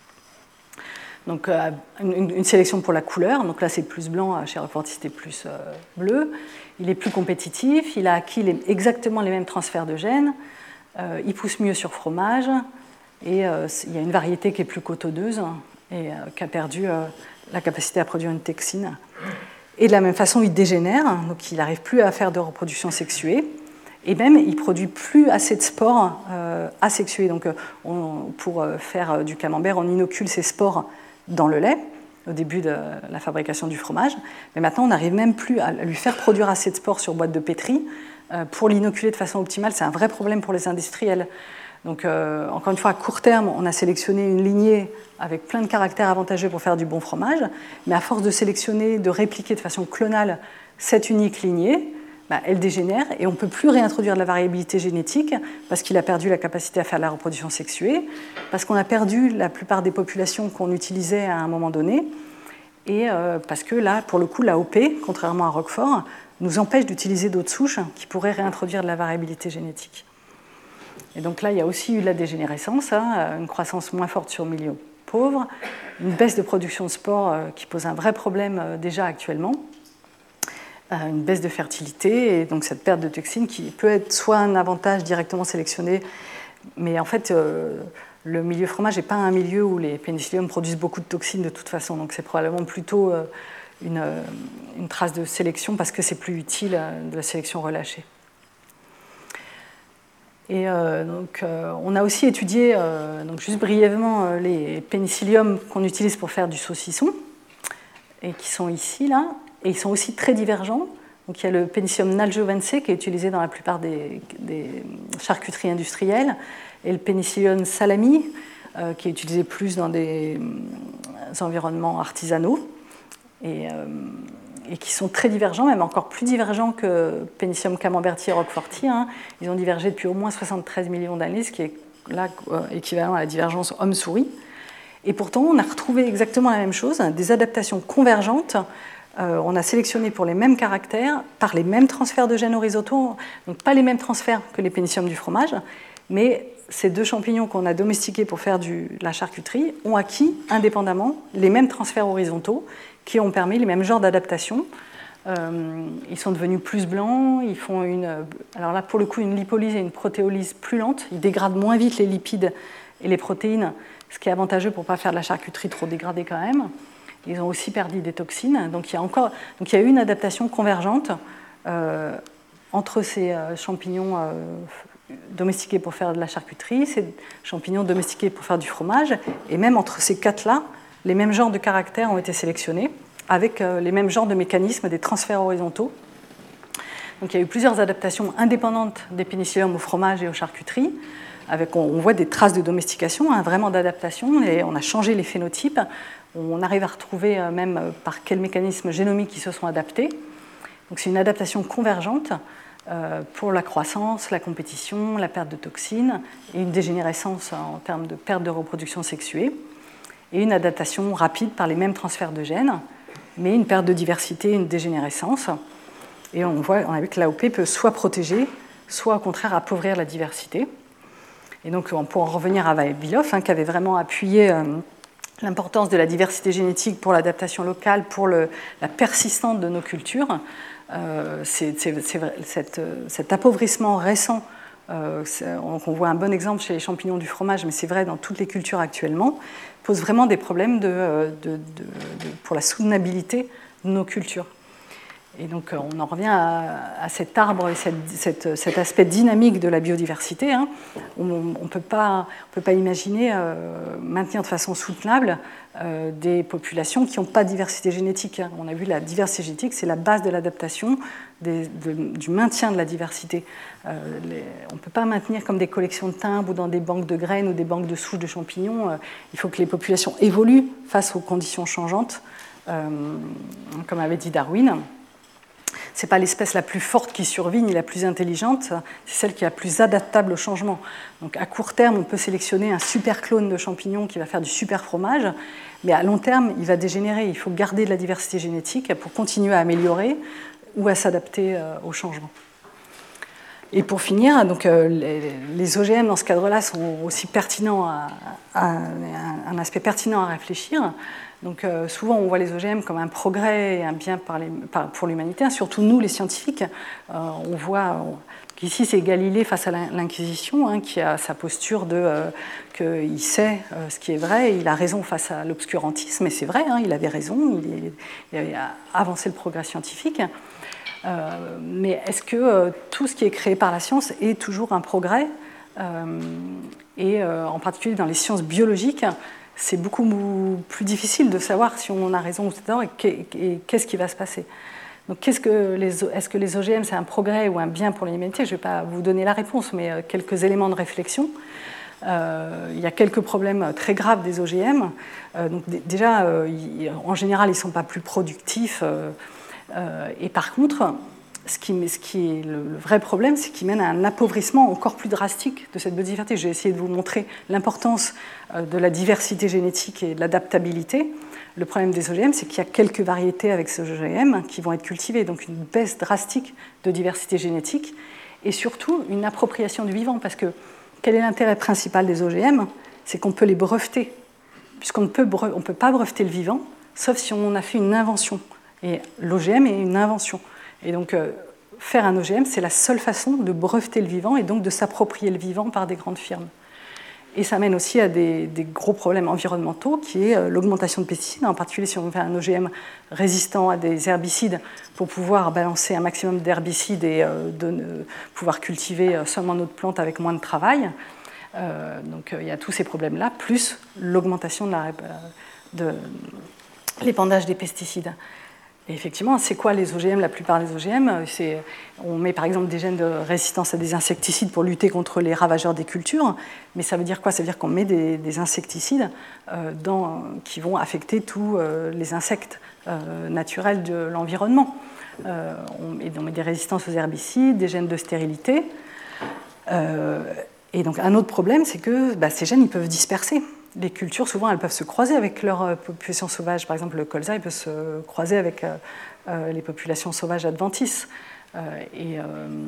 Donc, euh, une, une sélection pour la couleur. Donc là, c'est plus blanc, chez roqueforti, c'était plus euh, bleu. Il est plus compétitif, il a acquis les, exactement les mêmes transferts de gènes. Euh, il pousse mieux sur fromage. Et euh, il y a une variété qui est plus cotonneuse et euh, qui a perdu euh, la capacité à produire une textine. Et de la même façon, il dégénère. Donc, il n'arrive plus à faire de reproduction sexuée. Et même, il ne produit plus assez de spores euh, asexués. Donc, on, pour faire du camembert, on inocule ces spores dans le lait, au début de la fabrication du fromage. Mais maintenant, on n'arrive même plus à lui faire produire assez de spores sur boîte de pétri pour l'inoculer de façon optimale. C'est un vrai problème pour les industriels. Donc, euh, encore une fois, à court terme, on a sélectionné une lignée avec plein de caractères avantageux pour faire du bon fromage. Mais à force de sélectionner, de répliquer de façon clonale cette unique lignée, bah, elle dégénère et on ne peut plus réintroduire de la variabilité génétique parce qu'il a perdu la capacité à faire de la reproduction sexuée, parce qu'on a perdu la plupart des populations qu'on utilisait à un moment donné, et euh, parce que là, pour le coup, l'A O P, contrairement à Roquefort, nous empêche d'utiliser d'autres souches qui pourraient réintroduire de la variabilité génétique. Et donc là, il y a aussi eu de la dégénérescence, hein, une croissance moins forte sur milieu pauvre, une baisse de production de spores euh, qui pose un vrai problème euh, déjà actuellement, une baisse de fertilité et donc cette perte de toxines qui peut être soit un avantage directement sélectionné, mais en fait euh, le milieu fromage n'est pas un milieu où les pénicilliums produisent beaucoup de toxines de toute façon, donc c'est probablement plutôt euh, une, une trace de sélection parce que c'est plus utile euh, de la sélection relâchée. Et euh, donc, euh, on a aussi étudié, euh, donc juste brièvement, euh, les pénicilliums qu'on utilise pour faire du saucisson et qui sont ici là. Et ils sont aussi très divergents. Donc, il y a le Pénicillium nalgiovense qui est utilisé dans la plupart des, des charcuteries industrielles et le Pénicillium salami euh, qui est utilisé plus dans des, des environnements artisanaux et, euh, et qui sont très divergents, même encore plus divergents que Pénicillium camemberti et roqueforti. Hein. Ils ont divergé depuis au moins soixante-treize millions d'années, ce qui est là euh, équivalent à la divergence homme-souris. Et pourtant, on a retrouvé exactement la même chose, des adaptations convergentes. Euh, on a sélectionné pour les mêmes caractères, par les mêmes transferts de gènes horizontaux, donc pas les mêmes transferts que les pénicilliums du fromage, mais ces deux champignons qu'on a domestiqués pour faire du, de la charcuterie ont acquis indépendamment les mêmes transferts horizontaux qui ont permis les mêmes genres d'adaptation. Euh, ils sont devenus plus blancs, ils font une, alors là pour le coup une lipolyse et une protéolyse plus lente, ils dégradent moins vite les lipides et les protéines, ce qui est avantageux pour ne pas faire de la charcuterie trop dégradée quand même. Ils ont aussi perdu des toxines. Donc il y a, encore, donc il y a eu une adaptation convergente euh, entre ces euh, champignons euh, domestiqués pour faire de la charcuterie, ces champignons domestiqués pour faire du fromage, et même entre ces quatre-là, les mêmes genres de caractères ont été sélectionnés, avec euh, les mêmes genres de mécanismes des transferts horizontaux. Donc il y a eu plusieurs adaptations indépendantes des pénicilliums au fromage et aux charcuteries. Avec, on, on voit des traces de domestication, hein, vraiment d'adaptation, et on a changé les phénotypes. On arrive à retrouver euh, même euh, par quels mécanismes génomiques ils se sont adaptés. Donc c'est une adaptation convergente euh, pour la croissance, la compétition, la perte de toxines et une dégénérescence en termes de perte de reproduction sexuée. Et une adaptation rapide par les mêmes transferts de gènes, mais une perte de diversité, une dégénérescence. Et on voit, on a vu que l'A O P peut soit protéger, soit au contraire appauvrir la diversité. Et donc, pour en revenir à Vavilov, hein, qui avait vraiment appuyé euh, l'importance de la diversité génétique pour l'adaptation locale, pour le, la persistance de nos cultures, Euh, c'est, c'est, c'est vrai, cette, cet appauvrissement récent, euh, on, on voit un bon exemple chez les champignons du fromage, mais c'est vrai dans toutes les cultures actuellement, pose vraiment des problèmes de, de, de, de, pour la soutenabilité de nos cultures. Et donc on en revient à, à cet arbre et cette, cette, cet aspect dynamique de la biodiversité. Hein. On ne peut pas, on peut pas imaginer euh, maintenir de façon soutenable euh, des populations qui n'ont pas de diversité génétique. Hein. On a vu la diversité génétique, c'est la base de l'adaptation, des, de, du maintien de la diversité. Euh, les, on ne peut pas maintenir comme des collections de timbres ou dans des banques de graines ou des banques de souches de champignons. Euh, il faut que les populations évoluent face aux conditions changeantes, euh, comme avait dit Darwin. Ce n'est pas l'espèce la plus forte qui survit ni la plus intelligente, c'est celle qui est la plus adaptable au changement. Donc à court terme, on peut sélectionner un super clone de champignon qui va faire du super fromage, mais à long terme, il va dégénérer. Il faut garder de la diversité génétique pour continuer à améliorer ou à s'adapter au changement. Et pour finir, donc, euh, les, les O G M dans ce cadre-là sont aussi pertinents, à, à, à, un aspect pertinent à réfléchir. Donc, euh, souvent, on voit les O G M comme un progrès et un bien par les, par, pour l'humanité, hein, surtout nous, les scientifiques. Euh, on voit qu'ici, c'est Galilée face à l'Inquisition, hein, qui a sa posture de euh, qu'il sait euh, ce qui est vrai, et il a raison face à l'obscurantisme, et c'est vrai, hein, il avait raison, il, il a avancé le progrès scientifique. Euh, mais est-ce que euh, tout ce qui est créé par la science est toujours un progrès euh, Et euh, en particulier dans les sciences biologiques, c'est beaucoup plus difficile de savoir si on a raison ou tort et qu'est-ce qui va se passer. Donc, qu'est-ce que les, est-ce que les O G M, c'est un progrès ou un bien pour l'humanité ? Je ne vais pas vous donner la réponse, mais quelques éléments de réflexion. Euh, il y a quelques problèmes très graves des O G M. Euh, donc, d- déjà, euh, ils, en général, ils ne sont pas plus productifs. Euh, Euh, et par contre, ce qui, ce qui est le, le vrai problème, c'est qu'il mène à un appauvrissement encore plus drastique de cette biodiversité. J'ai essayé de vous montrer l'importance euh, de la diversité génétique et de l'adaptabilité. Le problème des O G M, c'est qu'il y a quelques variétés avec ces O G M qui vont être cultivées, donc une baisse drastique de diversité génétique et surtout une appropriation du vivant. Parce que quel est l'intérêt principal des O G M ? C'est qu'on peut les breveter, puisqu'on ne peut, bre- on peut pas breveter le vivant, sauf si on a fait une invention. Et l'O G M est une invention. Et donc, euh, faire un O G M, c'est la seule façon de breveter le vivant et donc de s'approprier le vivant par des grandes firmes. Et ça mène aussi à des, des gros problèmes environnementaux, qui est euh, l'augmentation de pesticides, en particulier si on fait un O G M résistant à des herbicides, pour pouvoir balancer un maximum d'herbicides et euh, de, euh, pouvoir cultiver seulement notre plante avec moins de travail. Euh, donc, euh, il y a tous ces problèmes-là, plus l'augmentation de, la, de l'épandage des pesticides. Et effectivement, c'est quoi les O G M ? La plupart des O G M, c'est, on met par exemple des gènes de résistance à des insecticides pour lutter contre les ravageurs des cultures, mais ça veut dire quoi ? Ça veut dire qu'on met des, des insecticides euh, dans, qui vont affecter tous euh, les insectes euh, naturels de l'environnement. Euh, on, et on met des résistances aux herbicides, des gènes de stérilité. Euh, et donc un autre problème, c'est que bah, ces gènes, ils peuvent disperser. Les cultures, souvent, elles peuvent se croiser avec leur population sauvage. Par exemple, le colza, il peut se croiser avec euh, les populations sauvages adventices. Euh, et, euh,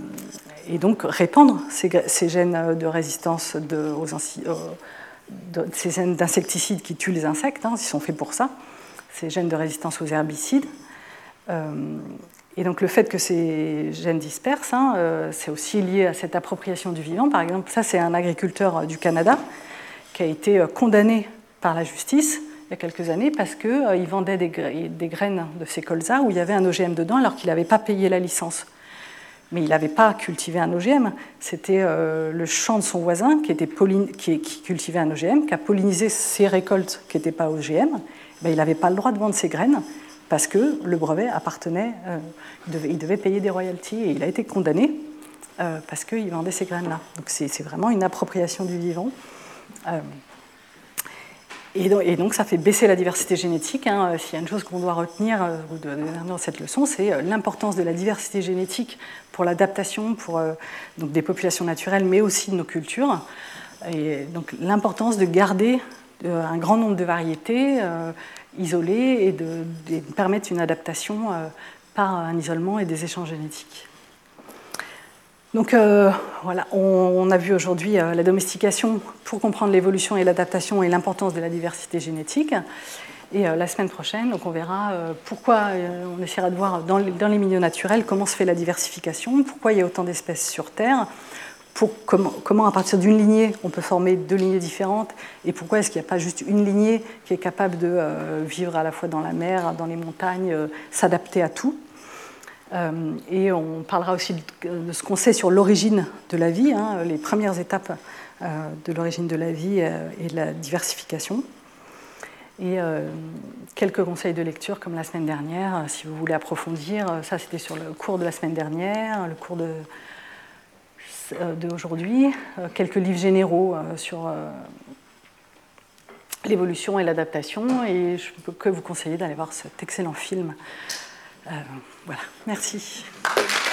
et donc, répandre ces, ces gènes de résistance de, aux euh, de, ces gènes d'insecticides qui tuent les insectes, hein, ils sont faits pour ça, ces gènes de résistance aux herbicides. Euh, et donc, le fait que ces gènes dispersent, hein, euh, c'est aussi lié à cette appropriation du vivant. Par exemple, ça, c'est un agriculteur du Canada qui a été condamné par la justice il y a quelques années parce qu'il euh, vendait des, gra- des graines de ces colzas où il y avait un O G M dedans alors qu'il n'avait pas payé la licence. Mais il n'avait pas cultivé un O G M, c'était euh, le champ de son voisin qui, était pollin- qui, qui cultivait un O G M, qui a pollinisé ses récoltes qui n'étaient pas O G M. Ben, il n'avait pas le droit de vendre ses graines parce que le brevet appartenait, euh, il, devait, il devait payer des royalties et il a été condamné euh, parce qu'il vendait ces graines-là. Donc c'est, c'est vraiment une appropriation du vivant. Euh, et, donc, et donc ça fait baisser la diversité génétique. Hein. S'il y a une chose qu'on doit retenir euh, dans cette leçon, c'est l'importance de la diversité génétique pour l'adaptation pour, euh, donc des populations naturelles, mais aussi de nos cultures. Et donc l'importance de garder euh, un grand nombre de variétés euh, isolées et de, de permettre une adaptation euh, par un isolement et des échanges génétiques. Donc euh, voilà, on, on a vu aujourd'hui euh, la domestication pour comprendre l'évolution et l'adaptation et l'importance de la diversité génétique. Et euh, la semaine prochaine, donc on verra euh, pourquoi, euh, on essaiera de voir dans les, dans les milieux naturels comment se fait la diversification, pourquoi il y a autant d'espèces sur Terre, pour comment, comment à partir d'une lignée on peut former deux lignées différentes, et pourquoi est-ce qu'il n'y a pas juste une lignée qui est capable de euh, vivre à la fois dans la mer, dans les montagnes, euh, s'adapter à tout. Euh, et on parlera aussi de, de ce qu'on sait sur l'origine de la vie, hein, les premières étapes euh, de l'origine de la vie euh, et de la diversification. Et euh, quelques conseils de lecture comme la semaine dernière, si vous voulez approfondir. Ça, c'était sur le cours de la semaine dernière, le cours de, d'aujourd'hui. Quelques livres généraux sur euh, l'évolution et l'adaptation. Et je ne peux que vous conseiller d'aller voir cet excellent film. Euh, voilà, merci.